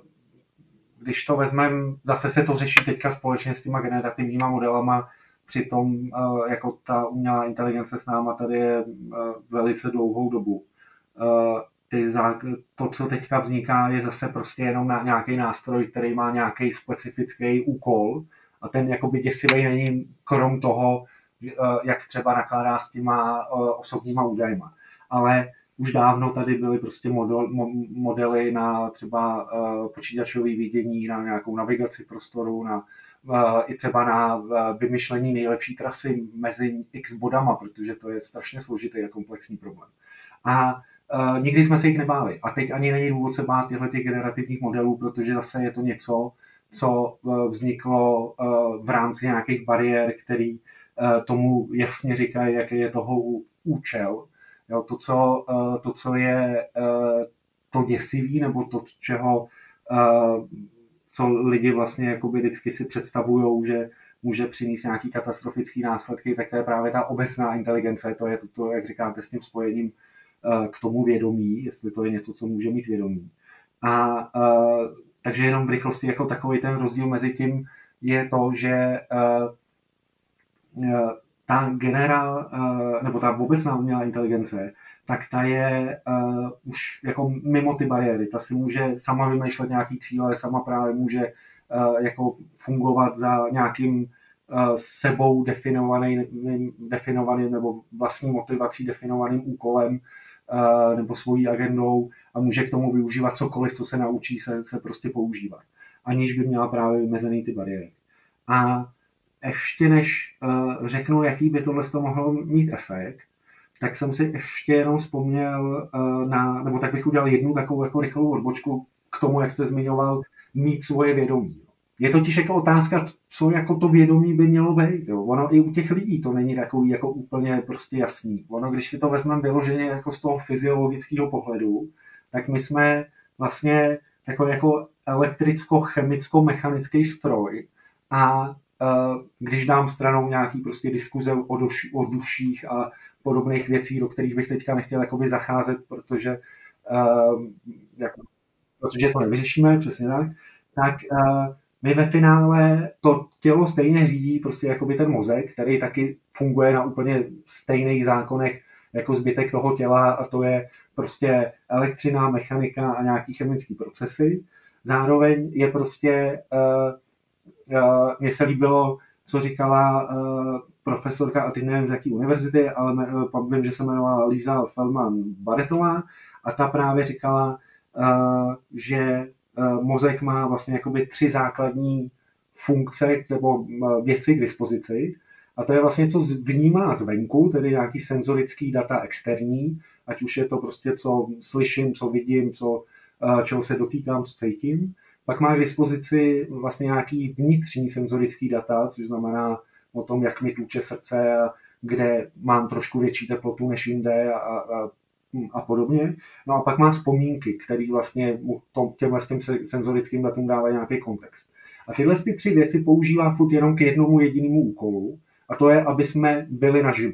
Když to vezmeme, zase se to řeší teďka společně s těma generativníma modelama, přitom jako ta umělá inteligence s náma tady je velice dlouhou dobu. Ty, to, co teďka vzniká, je zase prostě jenom na nějaký nástroj, který má nějaký specifický úkol a ten jakoby děsivý není krom toho, jak třeba nakládá s těma osobníma údajma. Ale už dávno tady byly prostě model, modely na třeba uh, počítačové vidění, na nějakou navigaci prostoru, na, uh, i třeba na uh, vymyšlení nejlepší trasy mezi x bodama, protože to je strašně složitý a komplexní problém. A uh, nikdy jsme se jich nebáli. A teď ani není důvod se bát těchto generativních modelů, protože zase je to něco, co uh, vzniklo uh, v rámci nějakých bariér, který uh, tomu jasně říkají, jaký je toho účel. Jo, to, co, to, co je to děsivý, nebo to, čeho, co lidi vlastně jakoby vždycky si představujou, že může přinést nějaký katastrofický následky, tak to je právě ta obecná inteligence, to je to, to jak říkáte, s tím spojením k tomu vědomí, jestli to je něco, co může mít vědomí. A takže jenom v rychlosti jako takový ten rozdíl mezi tím je to, že ta generál, nebo ta obecná umělá inteligence, tak ta je uh, už jako mimo ty bariéry. Ta si může sama vymýšlet nějaký cíle, sama právě může uh, jako fungovat za nějakým sebou definovaným, definovaným nebo vlastní motivací definovaným úkolem nebo svojí agendou a může k tomu využívat cokoliv, co se naučí se, se prostě používat, aniž by měla právě vymezený ty bariéry. A ještě než uh, řeknu, jaký by tohle to mohlo mít efekt, tak jsem si ještě jenom vzpomněl uh, na, nebo tak bych udělal jednu takovou jako rychlou odbočku k tomu, jak jste zmiňoval, mít svoje vědomí. Je totiž jako otázka, co jako to vědomí by mělo být. Jo. Ono i u těch lidí to není takový jako úplně prostě jasný. Ono, když si to vezmeme vyloženě jako z toho fyziologického pohledu, tak my jsme vlastně takový jako elektricko-chemicko-mechanický stroj a když dám stranou nějaký prostě diskuze o, duši, o duších a podobných věcí, do kterých bych teďka nechtěl jakoby zacházet, protože, uh, jako, protože to nevyřešíme, přesně tak, tak uh, my ve finále to tělo stejně řídí prostě jakoby ten mozek, který taky funguje na úplně stejných zákonech jako zbytek toho těla a to je prostě elektřina, mechanika a nějaký chemické procesy. Zároveň je prostě uh, Uh, mně se líbilo, co říkala uh, profesorka, a teď nevím z jaký univerzity, ale uh, vím, že se jmenovala Lisa Feldman-Barrettová a ta právě říkala, uh, že uh, mozek má vlastně jakoby tři základní funkce nebo uh, věci k dispozici a to je vlastně, co vnímá zvenku, tedy nějaký senzorický data externí, ať už je to prostě, co slyším, co vidím, co, uh, čeho se dotýkám, co cítím. Pak má k dispozici vlastně nějaký vnitřní senzorický data, což znamená o tom, jak mi tluče srdce a kde mám trošku větší teplotu než jinde a, a, a podobně. No a pak má vzpomínky, které vlastně těmhle těm senzorickým datům dávají nějaký kontext. A tyhle ty tři věci používá furt jenom k jednomu jedinému úkolu a to je, aby jsme byli naživu.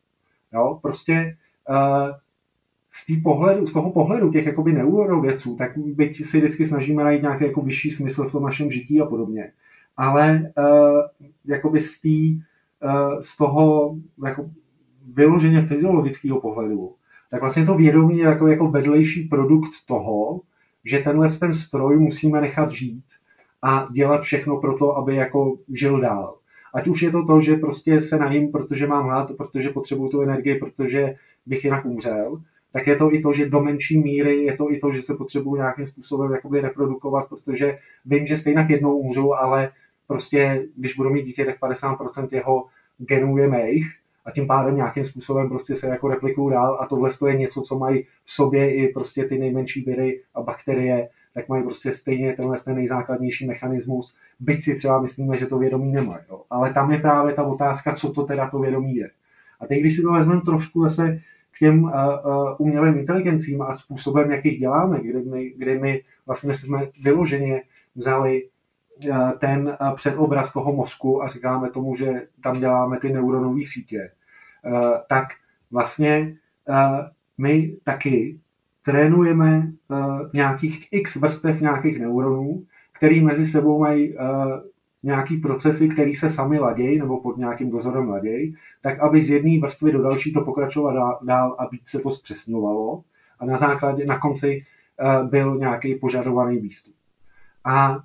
Jo, prostě uh, Z, tý pohledu, z toho pohledu těch jakoby neurovědců, tak byť si vždycky snažíme najít nějaký jako vyšší smysl v tom našem žití a podobně. Ale uh, jakoby z, tý, uh, z toho jako vyloženě fyziologického pohledu, tak vlastně to vědomí je jako, jako vedlejší produkt toho, že tenhle ten stroj musíme nechat žít a dělat všechno pro to, aby jako žil dál. Ať už je to to, že prostě se najím, protože mám hlad, protože potřebuju tu energii, protože bych jinak umřel, tak je to i to, že do menší míry je to i to, že se potřebuji nějakým způsobem jakoby reprodukovat, protože vím, že stejně jednou umřu, ale prostě, když budu mít dítě, tak padesát procent jeho genů je mých a tím pádem nějakým způsobem prostě se jako replikují dál a tohle je něco, co mají v sobě i prostě ty nejmenší viry a bakterie, tak mají prostě stejně tenhle ten nejzákladnější mechanismus, byť si třeba myslíme, že to vědomí nemají. Jo. Ale tam je právě ta otázka, co to teda to vědomí je. A teď, když si to vezmeme trošku zase k těm uh, uh, umělým inteligencím a způsobem, jak jich děláme, kdy my, kdy my vlastně jsme vyloženě vzali uh, ten uh, předobraz toho mozku a říkáme tomu, že tam děláme ty neuronové sítě, uh, tak vlastně uh, my taky trénujeme uh, nějakých x vrstev nějakých neuronů, který mezi sebou mají uh, nějaký procesy, které se sami ladějí nebo pod nějakým dozorem ladějí, tak aby z jedné vrstvy do další to pokračovalo dál a víc se to zpřesňovalo a na základě, na konci uh, byl nějaký požadovaný výstup. A uh,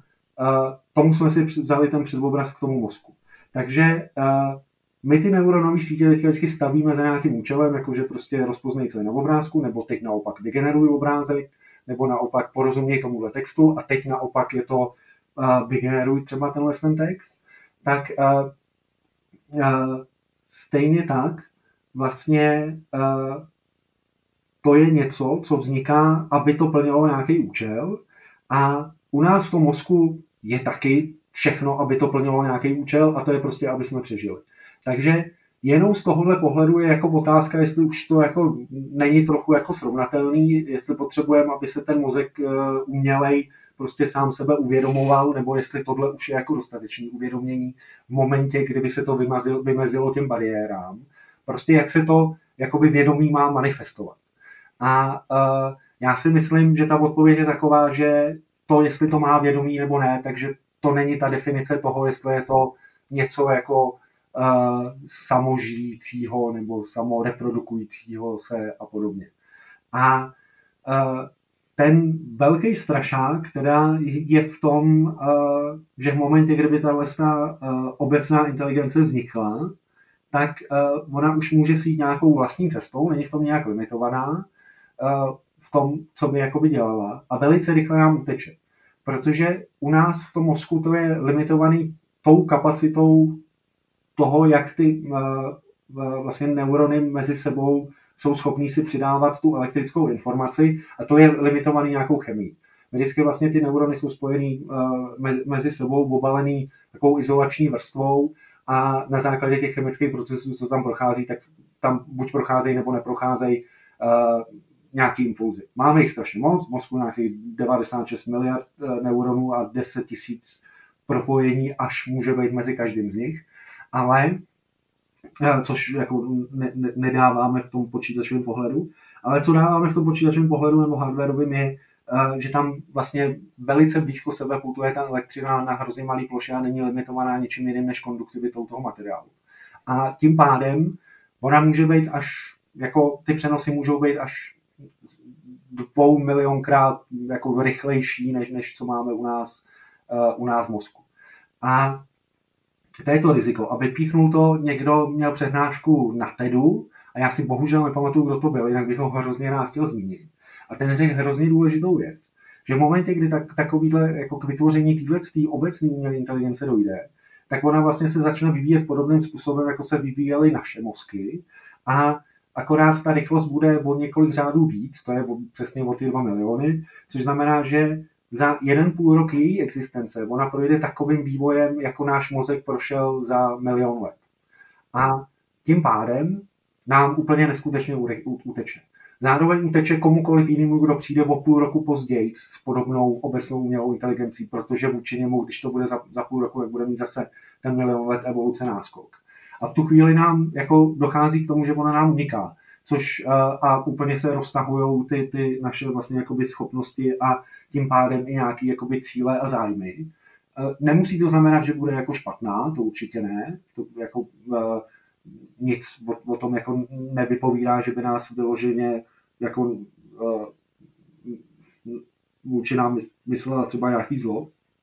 tomu jsme si vzali ten předobraz k tomu mozku. Takže uh, my ty neuronové sítě teď vždycky stavíme za nějakým účelem, jakože prostě rozpoznají, co je na obrázku, nebo teď naopak vygenerují obrázek, nebo naopak porozumějí tomuhle textu a teď naopak je to uh, vygenerují třeba tenhle ten text, tak uh, uh, stejně tak vlastně uh, to je něco, co vzniká, aby to plnilo nějaký účel a u nás v tom mozku je taky všechno, aby to plnilo nějaký účel a to je prostě, aby jsme přežili. Takže jenom z tohohle pohledu je jako otázka, jestli už to jako není trochu jako srovnatelný, jestli potřebujeme, aby se ten mozek umělej prostě sám sebe uvědomoval, nebo jestli tohle už je jako dostatečné uvědomění v momentě, kdyby se to vymazilo, vymezilo těm bariérám. Prostě jak se to jakoby vědomí má manifestovat. A uh, já si myslím, že ta odpověď je taková, že to, jestli to má vědomí nebo ne, takže to není ta definice toho, jestli je to něco jako Uh, samožijícího nebo samoreprodukujícího se a podobně. A uh, ten velký strašák teda je v tom, že v momentě, kdyby tahle obecná inteligence vznikla, tak ona už může si jít nějakou vlastní cestou, není v tom nějak limitovaná, v tom, co by jakoby dělala, a velice rychle nám uteče. Protože u nás v tom mozku to je limitovaný tou kapacitou toho, jak ty vlastně neurony mezi sebou jsou schopní si přidávat tu elektrickou informaci, a to je limitovaný nějakou chemií. Vždycky vlastně ty neurony jsou spojený mezi sebou, obalený takovou izolační vrstvou, a na základě těch chemických procesů, co tam prochází, tak tam buď procházejí nebo neprocházejí uh, nějaký impulzy. Máme jich strašně moc, v mozku nějakých devadesát šest miliard uh, neuronů a deset tisíc propojení až může být mezi každým z nich, ale uh, což jako ne, ne, nedáváme v tom počítačovém pohledu, ale co dáváme v tom počítačovém pohledu nebo hardwarovým je, že tam vlastně velice blízko sebe putuje ta elektřina na hrozně malý ploše a není limitovaná ničím jiným než konduktivitou toho materiálu. A tím pádem ona může být až, jako ty přenosy můžou být až dvou milionkrát jako rychlejší, než, než co máme u nás, uh, u nás v mozku. A to je to riziko. A vypíchnul to někdo, měl přednášku na TEDu, a já si bohužel nepamatuju, kdo to byl, jinak bych ho hrozně rád chtěl zmínit. A ten řekl hrozně důležitou věc, že v momentě, kdy tak, takovýhle jako k vytvoření téhle obecné umělé inteligence dojde, tak ona vlastně se začne vyvíjet podobným způsobem, jako se vyvíjely naše mozky, a akorát ta rychlost bude o několik řádů víc, to je přesně o ty dva miliony, což znamená, že za jeden půl rok její existence ona projde takovým vývojem, jako náš mozek prošel za milion let. A tím pádem nám úplně neskutečně uteče. Zároveň uteče komukoliv jinému, kdo přijde o půl roku později s podobnou obecnou umělou inteligencí, protože vůči němu, když to bude za, za půl roku, tak bude mít zase ten milion let evoluce náskok. A v tu chvíli nám jako dochází k tomu, že ona nám uniká, což a, a úplně se roztahují ty, ty naše vlastně jakoby schopnosti a tím pádem i nějaké jakoby cíle a zájmy. Nemusí to znamenat, že bude jako špatná, to určitě ne. To jako, nic o, o tom jako nevypovídá, že by nás vyloženě jako uh, vůči nám myslela třeba nějaký zlo.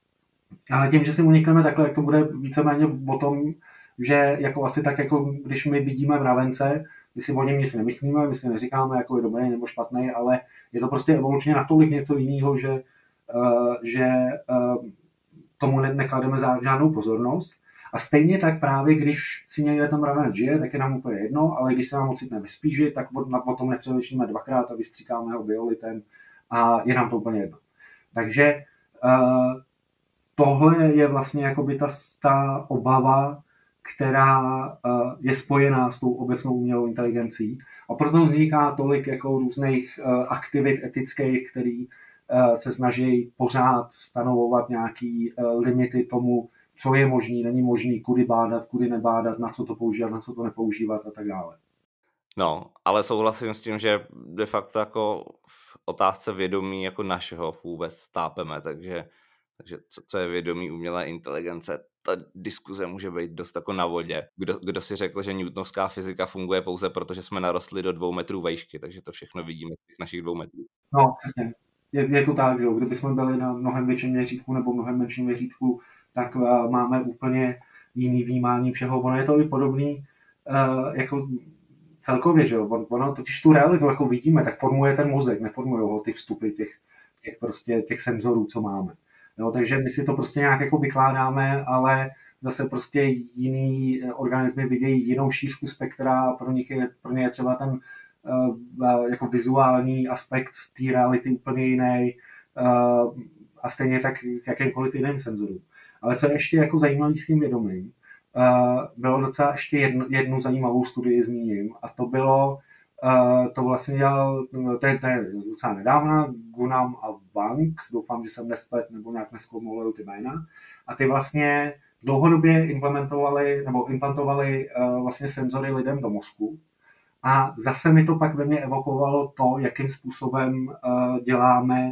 Ale tím, že si unikneme takhle, jak to bude víceméně o tom, že jako asi tak, jako když my vidíme mravence, my si o něm nic nemyslíme, my si neříkáme, jako je dobrý nebo špatný, ale je to prostě evolučně natolik něco jiného, že, uh, že uh, tomu ne- neklademe žádnou pozornost. A stejně tak právě, když si někde ten mravenec žije, tak je nám úplně jedno, ale když se nám ocitne ve spíži, tak o, o tom nepřemýšlíme dvakrát a vystříkáme ho biolitem a je nám to úplně jedno. Takže uh, tohle je vlastně jakoby ta, ta obava, která uh, je spojená s tou obecnou umělou inteligencí. A proto vzniká tolik jako různých uh, aktivit etických, který uh, se snaží pořád stanovovat nějaký uh, limity tomu, co je možný, není možný, kudy bádat, kudy nebádat, na co to používat, na co to nepoužívat a tak dále. No, ale souhlasím s tím, že de facto jako v otázce vědomí jako našeho vůbec tápeme, takže, takže co, co je vědomí umělé inteligence, ta diskuze může být dost jako na vodě. Kdo, kdo si řekl, že newtonovská fyzika funguje pouze proto, že jsme narostli do dvou metrů vejšky, takže to všechno vidíme z těch našich dvou metrů. No, přesně. Je, je to tak, že kdyby jsme byli na mnohem větším měřítku nebo mnohem menším měřítku, tak uh, máme úplně jiný vnímání všeho. Ono je to i podobný uh, jako celkově, že jo. Ono totiž tu realitu jako vidíme, tak formuje ten mozek, neformují ho ty vstupy těch, těch, prostě, těch senzorů, co máme. Jo, takže my si to prostě nějak jako vykládáme, ale zase prostě jiný organismy vidějí jinou šířku spektra, pro nich je, pro ně je třeba ten uh, jako vizuální aspekt té reality úplně jiný uh, a stejně tak k jakýmkoliv jiným senzorům. Ale co je ještě jako zajímavý s tím vědomím, uh, bylo docela ještě jednu, jednu zajímavou studii zmíním, a to bylo, uh, to vlastně dělal, to je, to je docela nedávna, Gunam a Wang, doufám, že jsem nesplet nebo nějak nesklomoval ty jména, a ty vlastně dlouhodobě implementovali nebo implantovali uh, vlastně senzory lidem do mozku. A zase mi to pak ve mně evokovalo to, jakým způsobem uh, děláme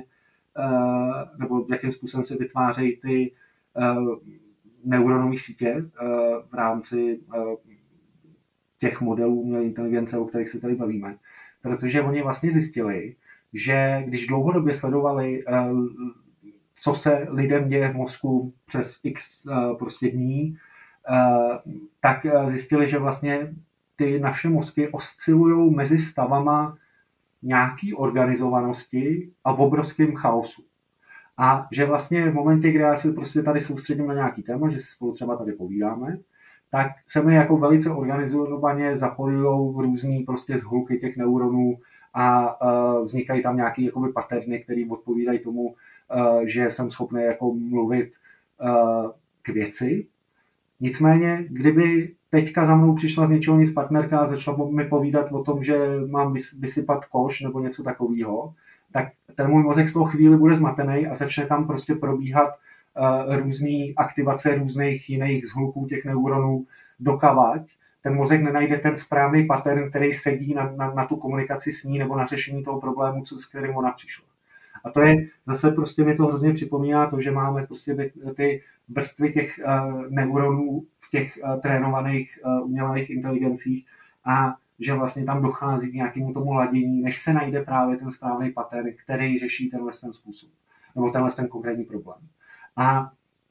uh, nebo jakým způsobem se vytvářejí ty uh, neuronové sítě uh, v rámci uh, těch modelů umělé inteligence, o kterých se tady bavíme. Protože oni vlastně zjistili, že když dlouhodobě sledovali, co se lidem děje v mozku přes x prostě dní, tak zjistili, že vlastně ty naše mozky oscilují mezi stavama nějaký organizovanosti a v obrovském chaosu. A že vlastně v momentě, kdy já se prostě tady soustředím na nějaký téma, že si spolu třeba tady povídáme, tak se mi jako velice organizovaně zapojují různý prostě zhluky těch neuronů a uh, vznikají tam nějaký jakoby paterny, které odpovídají tomu, uh, že jsem schopný jako mluvit uh, k věci. Nicméně, kdyby teďka za mnou přišla z ničeho nic partnerka a začala mi povídat o tom, že mám vysypat koš nebo něco takového, tak ten můj mozek z toho chvíli bude zmatený a začne tam prostě probíhat uh, různý aktivace různých jiných zhluků těch neuronů, dokavať ten mozek nenajde ten správný pattern, který sedí na, na, na tu komunikaci s ní nebo na řešení toho problému, co, s kterým ona přišla. A to je, zase prostě mi to hrozně připomíná to, že máme prostě ty vrstvy těch uh, neuronů v těch uh, trénovaných uh, umělých inteligencích a že vlastně tam dochází k nějakému tomu ladění, než se najde právě ten správný pattern, který řeší tenhle ten způsob, nebo tenhle ten konkrétní problém. A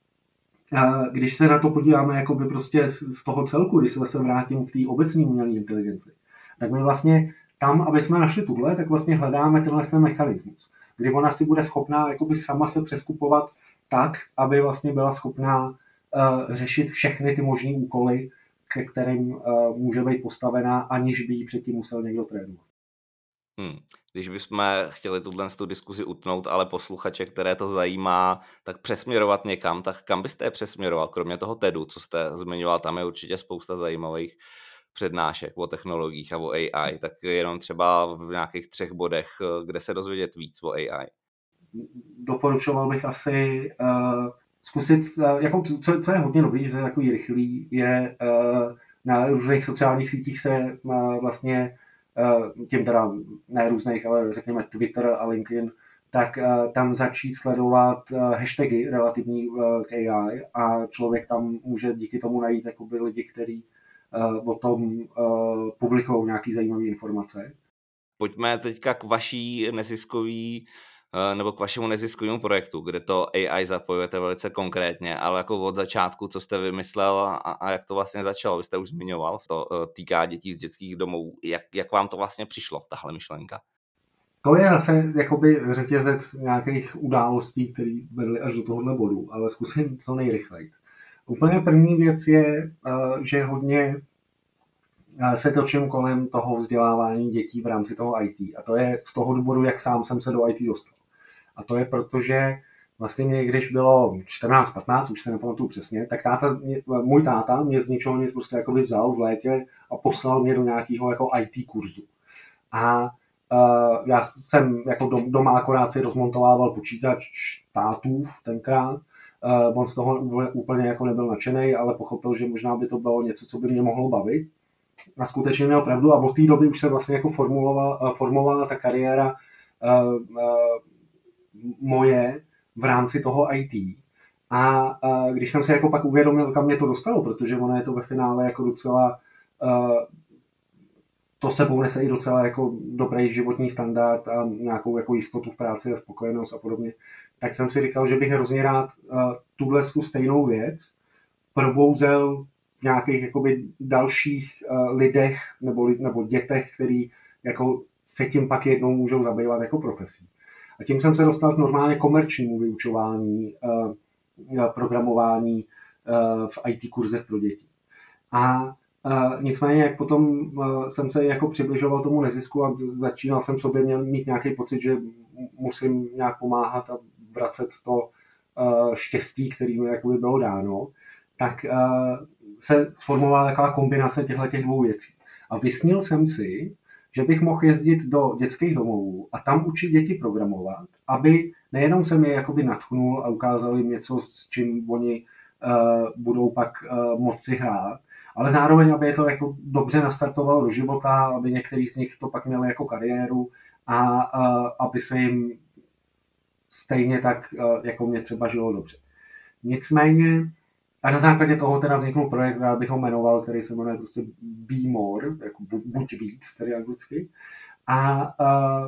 uh, když se na to podíváme jakoby prostě z, z toho celku, když se zase vrátím k té obecní umělé inteligenci, tak my vlastně tam, aby jsme našli tuhle, tak vlastně hledáme tenhle ten mechanismus, kdy ona si bude schopná jakoby sama se přeskupovat tak, aby vlastně byla schopná uh, řešit všechny ty možné úkoly, ke kterým uh, může být postavená, aniž by ji předtím musel někdo trénovat. Hmm. Když bychom chtěli tuhle tu diskuzi utnout, ale posluchače, které to zajímá, tak přesměrovat někam, tak kam byste je přesměroval? Kromě toho TEDu, co jste zmiňoval, tam je určitě spousta zajímavých přednášek o technologiích a o A I, tak jenom třeba v nějakých třech bodech, kde se dozvědět víc o A I. Doporučoval bych asi uh, zkusit, uh, jako, co, co je hodně dobrý, že je takový rychlý, je uh, na různých sociálních sítích se uh, vlastně, uh, tím teda ne různých, ale řekněme Twitter a LinkedIn, tak uh, tam začít sledovat uh, hashtagy relativní uh, k A I a člověk tam může díky tomu najít jakoby lidi, kteří uh, o tom uh, publikují nějaké zajímavé informace. Pojďme teďka k vaší neziskový nebo k vašemu neziskovému projektu, kde to A I zapojujete velice konkrétně, ale jako od začátku, co jste vymyslel a, a jak to vlastně začalo, vy jste už zmiňoval, to týká dětí z dětských domovů. Jak, jak vám to vlastně přišlo, tahle myšlenka? To je zase jakoby řetězec nějakých událostí, které vedly až do tohohle bodu, ale zkusím co nejrychleji. Úplně první věc je, že hodně se točím kolem toho vzdělávání dětí v rámci toho I T. A to je z toho důvodu, jak sám jsem se do I T dostal. A to je proto, že vlastně mě, když bylo čtrnáct patnáct, už se nepamatuju přesně, tak táta, můj táta mě z ničeho nic prostě jako vzal v létě a poslal mě do nějakého jako I T kurzu. A uh, já jsem jako doma akorát si rozmontovával počítač tátův tenkrát. Uh, on z toho úplně jako nebyl nadšený, ale pochopil, že možná by to bylo něco, co by mě mohlo bavit. A skutečně měl pravdu a od té doby už se vlastně jako formulovala, formovala ta kariéra uh, uh, moje v rámci toho I T. A uh, když jsem se jako pak uvědomil, kam mě to dostalo, protože ono je to ve finále jako docela, uh, to sebou nese i docela jako dobrý životní standard a nějakou jako jistotu v práci a spokojenost a podobně, tak jsem si říkal, že bych hrozně rád uh, tuhle tu stejnou věc probouzel v nějakých jakoby dalších uh, lidech nebo, nebo dětech, který jako se tím pak jednou můžou zabývat jako profesí. A tím jsem se dostal k normálně komerčnímu vyučování, uh, programování uh, v I T kurzech pro děti. A uh, nicméně, jak potom uh, jsem se jako přibližoval tomu nezisku a začínal jsem sobě měl mít nějaký pocit, že musím nějak pomáhat a vracet to uh, štěstí, který mi jakoby bylo dáno, tak uh, se sformovala taková kombinace těchto dvou věcí. A vysnil jsem si, že bych mohl jezdit do dětských domovů a tam učit děti programovat, aby nejenom se mi jakoby nadchnul a ukázal jim něco, s čím oni uh, budou pak uh, moci hrát, ale zároveň, aby je to jako dobře nastartovalo do života, aby některý z nich to pak měli jako kariéru a uh, aby se jim stejně tak, uh, jako mě třeba žilo dobře. Nicméně a na základě toho teda vzniknul projekt, který bych ho jmenoval, který se jmenuje prostě Be More, jako buď víc, tedy anglicky. A, a,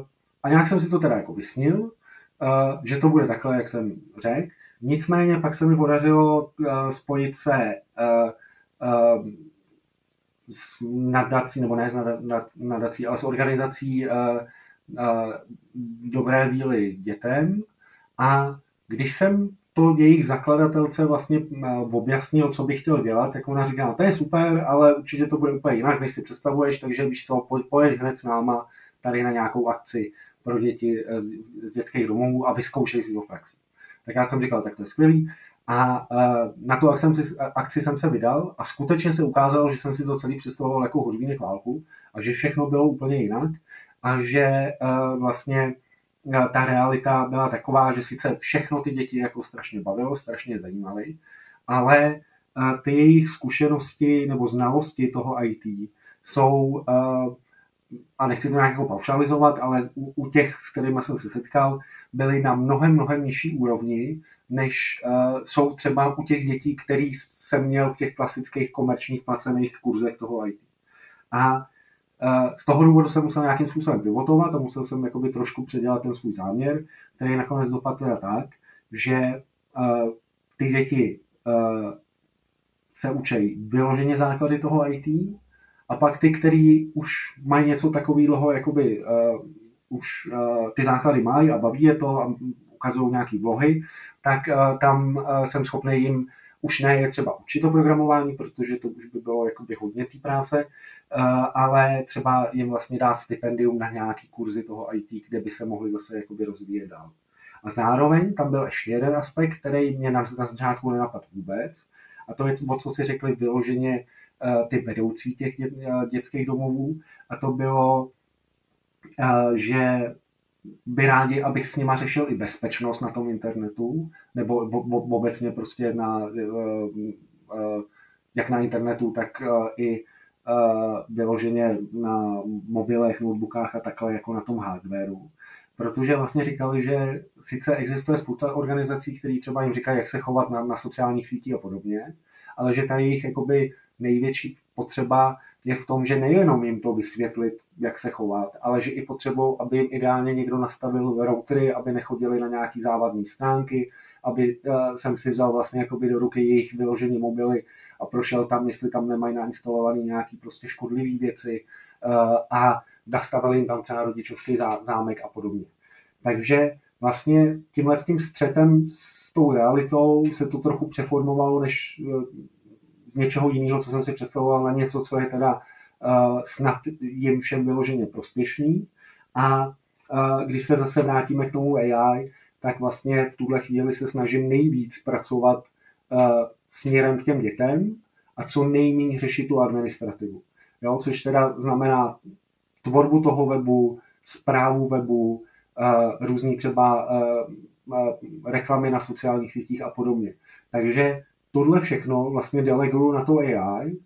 a nějak jsem si to teda jako vysnil, uh, že to bude takhle, jak jsem řekl. Nicméně pak se mi podařilo uh, spojit se uh, uh, s nadací, nebo ne s nadací, ale s organizací uh, uh, Dobré víly dětem. A když jsem to jejich zakladatelce vlastně objasnil, co bych chtěl dělat, tak ona říká, no, to je super, ale určitě to bude úplně jinak, než si představuješ, takže víš co, pojď hned s náma tady na nějakou akci pro děti z, z dětských domovů a vyzkoušej si to v praxi. Tak já jsem říkal, tak to je skvělý. A na tu akci, akci jsem se vydal a skutečně se ukázalo, že jsem si to celý představoval jako hodvínek válku a že všechno bylo úplně jinak a že vlastně ta realita byla taková, že sice všechno ty děti jako strašně bavilo, strašně zajímaly, ale ty jejich zkušenosti nebo znalosti toho í té jsou, a nechci to nějak jako paušalizovat, ale u, u těch, s kterými jsem se setkal, byly na mnohem, mnohem nižší úrovni, než uh, jsou třeba u těch dětí, který jsem měl v těch klasických komerčních placených kurzech toho í té. A uh, z toho důvodu jsem musel nějakým způsobem pivotovat a musel jsem jakoby trošku předělat ten svůj záměr, který nakonec dopadl teda tak, že uh, ty děti uh, se učí vyloženě základy toho í té, a pak ty, který už mají něco takového, jakoby uh, už uh, ty základy mají a baví je to a ukazují nějaký vlohy, tak uh, tam uh, jsem schopný jim už ne je třeba učit to programování, protože to už by bylo jakoby hodně té práce, uh, ale třeba jim vlastně dát stipendium na nějaký kurzy toho í té, kde by se mohli zase jakoby rozvíjet dál. A zároveň tam byl ještě jeden aspekt, který mě na, na začátku nenapadl vůbec, a to je, o co si řekli vyloženě ty vedoucí těch dětských domovů, a to bylo, že by rádi, abych s nima řešil i bezpečnost na tom internetu, nebo obecně prostě na, jak na internetu, tak i vyloženě na mobilech, notebookách a takhle jako na tom hardwareu. Protože vlastně říkali, že sice existuje spousta organizací, které třeba jim říkají, jak se chovat na, na sociálních sítích a podobně, ale že ta jejich jakoby největší potřeba je v tom, že nejenom jim to vysvětlit, jak se chovat, ale že i potřebou, aby jim ideálně někdo nastavil routery, aby nechodili na nějaký závadné stránky, aby uh, jsem si vzal vlastně jakoby do ruky jejich vyložené mobily a prošel tam, jestli tam nemají nainstalované nějaký prostě škodlivé věci uh, a nastavil jim tam třeba rodičovský zá, zámek a podobně. Takže vlastně tímhle s tím střetem s tou realitou se to trochu přeformovalo, než uh, z něčeho jiného, co jsem si představoval, na něco, co je teda uh, snad jim všem vyloženě prospěšný. A uh, když se zase vrátíme k tomu á í, tak vlastně v tuhle chvíli se snažím nejvíc pracovat uh, směrem k těm dětem a co nejméně řešit tu administrativu. Jo, což teda znamená tvorbu toho webu, správu webu, uh, různý třeba uh, uh, reklamy na sociálních sítích a podobně. Takže tohle všechno vlastně deleguju na to á í.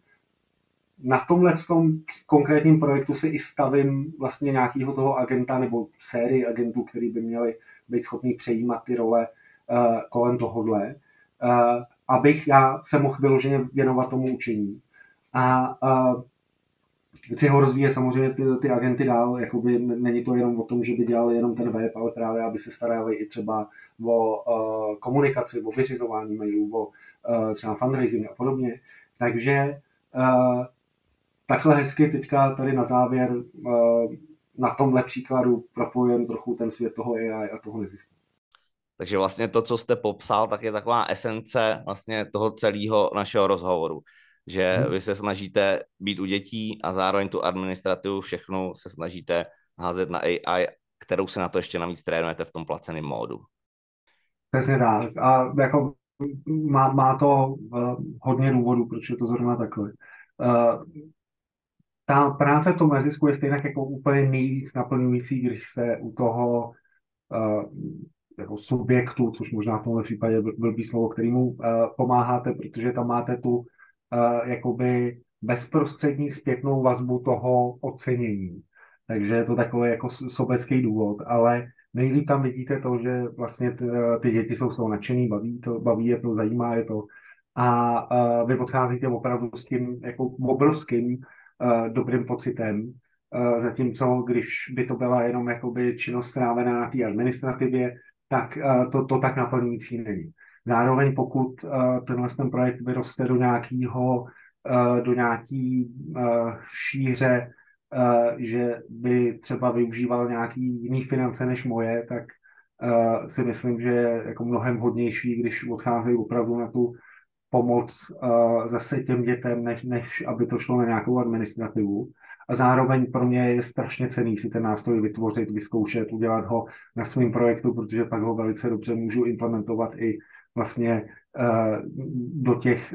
Na tomhle tom konkrétním projektu si i stavím vlastně nějakého toho agenta nebo sérii agentů, který by měli být schopný přejímat ty role uh, kolem tohohle, uh, abych já se mohl vyloženě věnovat tomu učení. A uh, chci ho rozvíjet samozřejmě ty, ty agenty dál, jakoby není to jenom o tom, že by dělali jenom ten web, ale právě aby se starali i třeba o uh, komunikaci, o vyřizování mailů, o uh, třeba fundraising a podobně. Takže uh, takhle hezky teďka tady na závěr uh, na tomhle příkladu propojen trochu ten svět toho á í a toho nezisku. Takže vlastně to, co jste popsal, tak je taková esence vlastně toho celého našeho rozhovoru. Že hmm. vy se snažíte být u dětí a zároveň tu administrativu všechno se snažíte házet na á í, kterou se na to ještě navíc trénujete v tom placeném módu. Přesně tak. A jako má, má to uh, hodně důvodů, proč je to zrovna takhle. Uh, ta práce v tom nezisku je stejně jako úplně nejvíc naplňující, když se u toho uh, jako subjektu, což možná v tomhle případě blbý slovo, kterému uh, pomáháte, protože tam máte tu uh, jakoby bezprostřední zpětnou vazbu toho ocenění. Takže je to takový jako sobecký důvod, ale nejlíp tam vidíte to, že vlastně ty, ty děti jsou z toho nadšený, baví, to, baví je to, zajímá je to a uh, vy odcházíte opravdu s tím jako obrovským uh, dobrým pocitem, Uh, zatímco když by to byla jenom jakoby činnost strávená na té administrativě, tak uh, to, to tak naplňující není. Zároveň pokud uh, tenhle ten projekt vyroste do nějakého uh, do nějaký uh, šíře, uh, že by třeba využíval nějaký jiný finance než moje, tak uh, si myslím, že je jako mnohem hodnější, když odcházejí opravdu na tu pomoc uh, zase těm dětem, než, než aby to šlo na nějakou administrativu. A zároveň pro mě je strašně cenný si ten nástroj vytvořit, vyzkoušet, udělat ho na svém projektu, protože pak ho velice dobře můžu implementovat i vlastně uh, do těch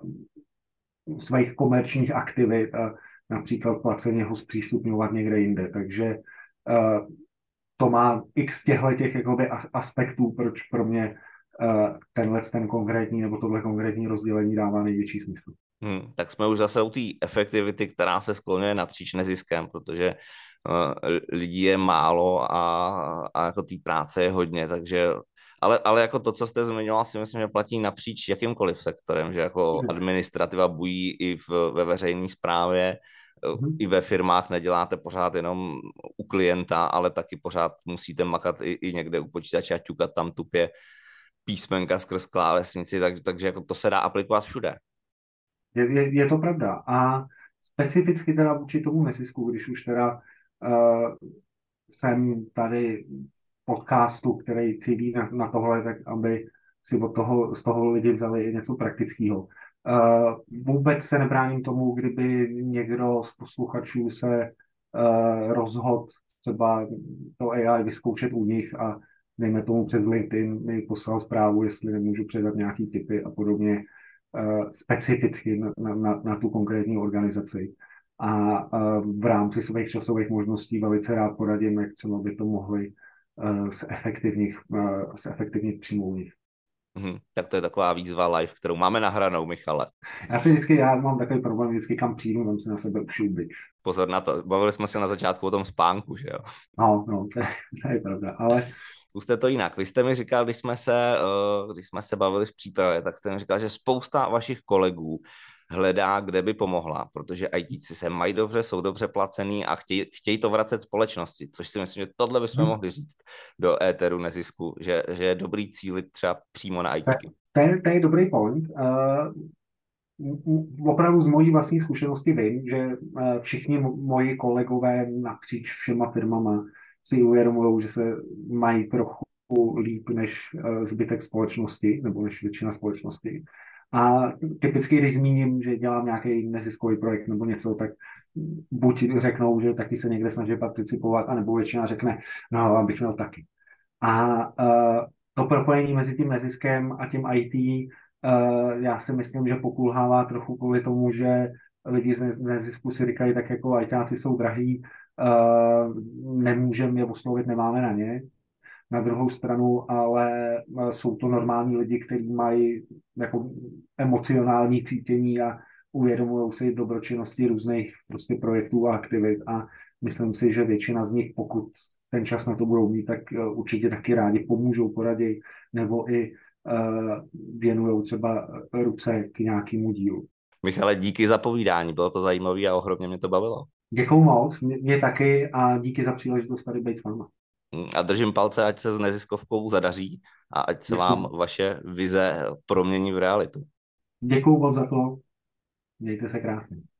uh, svých komerčních aktivit a například placeně ho zpřístupňovat někde jinde. Takže uh, to má x těchto těch jakoby aspektů, proč pro mě uh, tenhle ten konkrétní nebo tohle konkrétní rozdělení dává největší smysl. Hmm, tak jsme už zase u té efektivity, která se skloňuje napříč neziskem, protože uh, lidí je málo a, a jako té práce je hodně, takže ale, ale jako to, co jste zmiňoval, si myslím, že platí napříč jakýmkoliv sektorem, že jako administrativa bují i v, ve veřejné správě, Mm-hmm. i ve firmách neděláte pořád jenom u klienta, ale taky pořád musíte makat i, i někde u počítače a ťukat tam tupě písmenka skrz klávesnici, tak, takže jako to se dá aplikovat všude. Je, je, je to pravda. A specificky teda vůči tomu nezisku, když už teda uh, jsem tady v podcastu, který cílí na, na tohle, tak aby si od toho, z toho lidi vzali i něco praktického. Uh, vůbec se nebráním tomu, kdyby někdo z posluchačů se uh, rozhodl třeba to A I vyzkoušet u nich a dejme tomu přes LinkedIn mi poslal zprávu, jestli nemůžu předat nějaký tipy a podobně uh, specificky na, na, na tu konkrétní organizaci. A uh, v rámci svých časových možností velice rád poradím, jak třeba by to mohli uh, zefektivnit, uh, zefektivnit přímo u nich. Hmm, tak to je taková výzva live, kterou máme nahranou, Michale. Já si vždycky, já mám takový problém, vždycky kam přijdu, mám si na sebe ušil bič. Pozor na to, bavili jsme se na začátku o tom spánku, že jo? No, no, to je, to je pravda, ale... Zkuste to jinak. Vy jste mi říkal, když jsme se, když jsme se bavili v přípravě, tak jste mi říkal, že spousta vašich kolegů hledá, kde by pomohla, protože ITci se mají dobře, jsou dobře placený a chtějí, chtějí to vracet společnosti, což si myslím, že tohle bychom hmm. mohli říct do éteru nezisku, že, že je dobrý cílit třeba přímo na ITky. To, to, je, to je dobrý point. Uh, opravdu z mojí vlastní zkušenosti vím, že uh, všichni moji kolegové napříč všema firmama si uvědomují, že se mají trochu líp než uh, zbytek společnosti, nebo než většina společnosti. A typicky, když zmíním, že dělám nějaký neziskový projekt nebo něco, tak buď řeknou, že taky se někde snaží participovat, anebo většina řekne, no, abych měl taky. A uh, to propojení mezi tím neziskem a tím I T, uh, já si myslím, že pokulhává trochu kvůli tomu, že lidi z nezisku si říkají, tak jako ajťáci jsou drahý, uh, nemůžeme je oslovit, nemáme na ně. Na druhou stranu, ale jsou to normální lidi, kteří mají jako emocionální cítění a uvědomují si dobročinnosti různých prostě projektů a aktivit a myslím si, že většina z nich, pokud ten čas na to budou mít, tak určitě taky rádi pomůžou, poradí, nebo i uh, věnují třeba ruce k nějakému dílu. Michale, díky za povídání, bylo to zajímavé a ohromně mě to bavilo. Děkuju moc, mě, mě taky a díky za příležitost tady být s váma. A držím palce, ať se s neziskovkou zadaří a ať se Děkuju. vám vaše vize promění v realitu. Děkuju moc za to, mějte se krásně.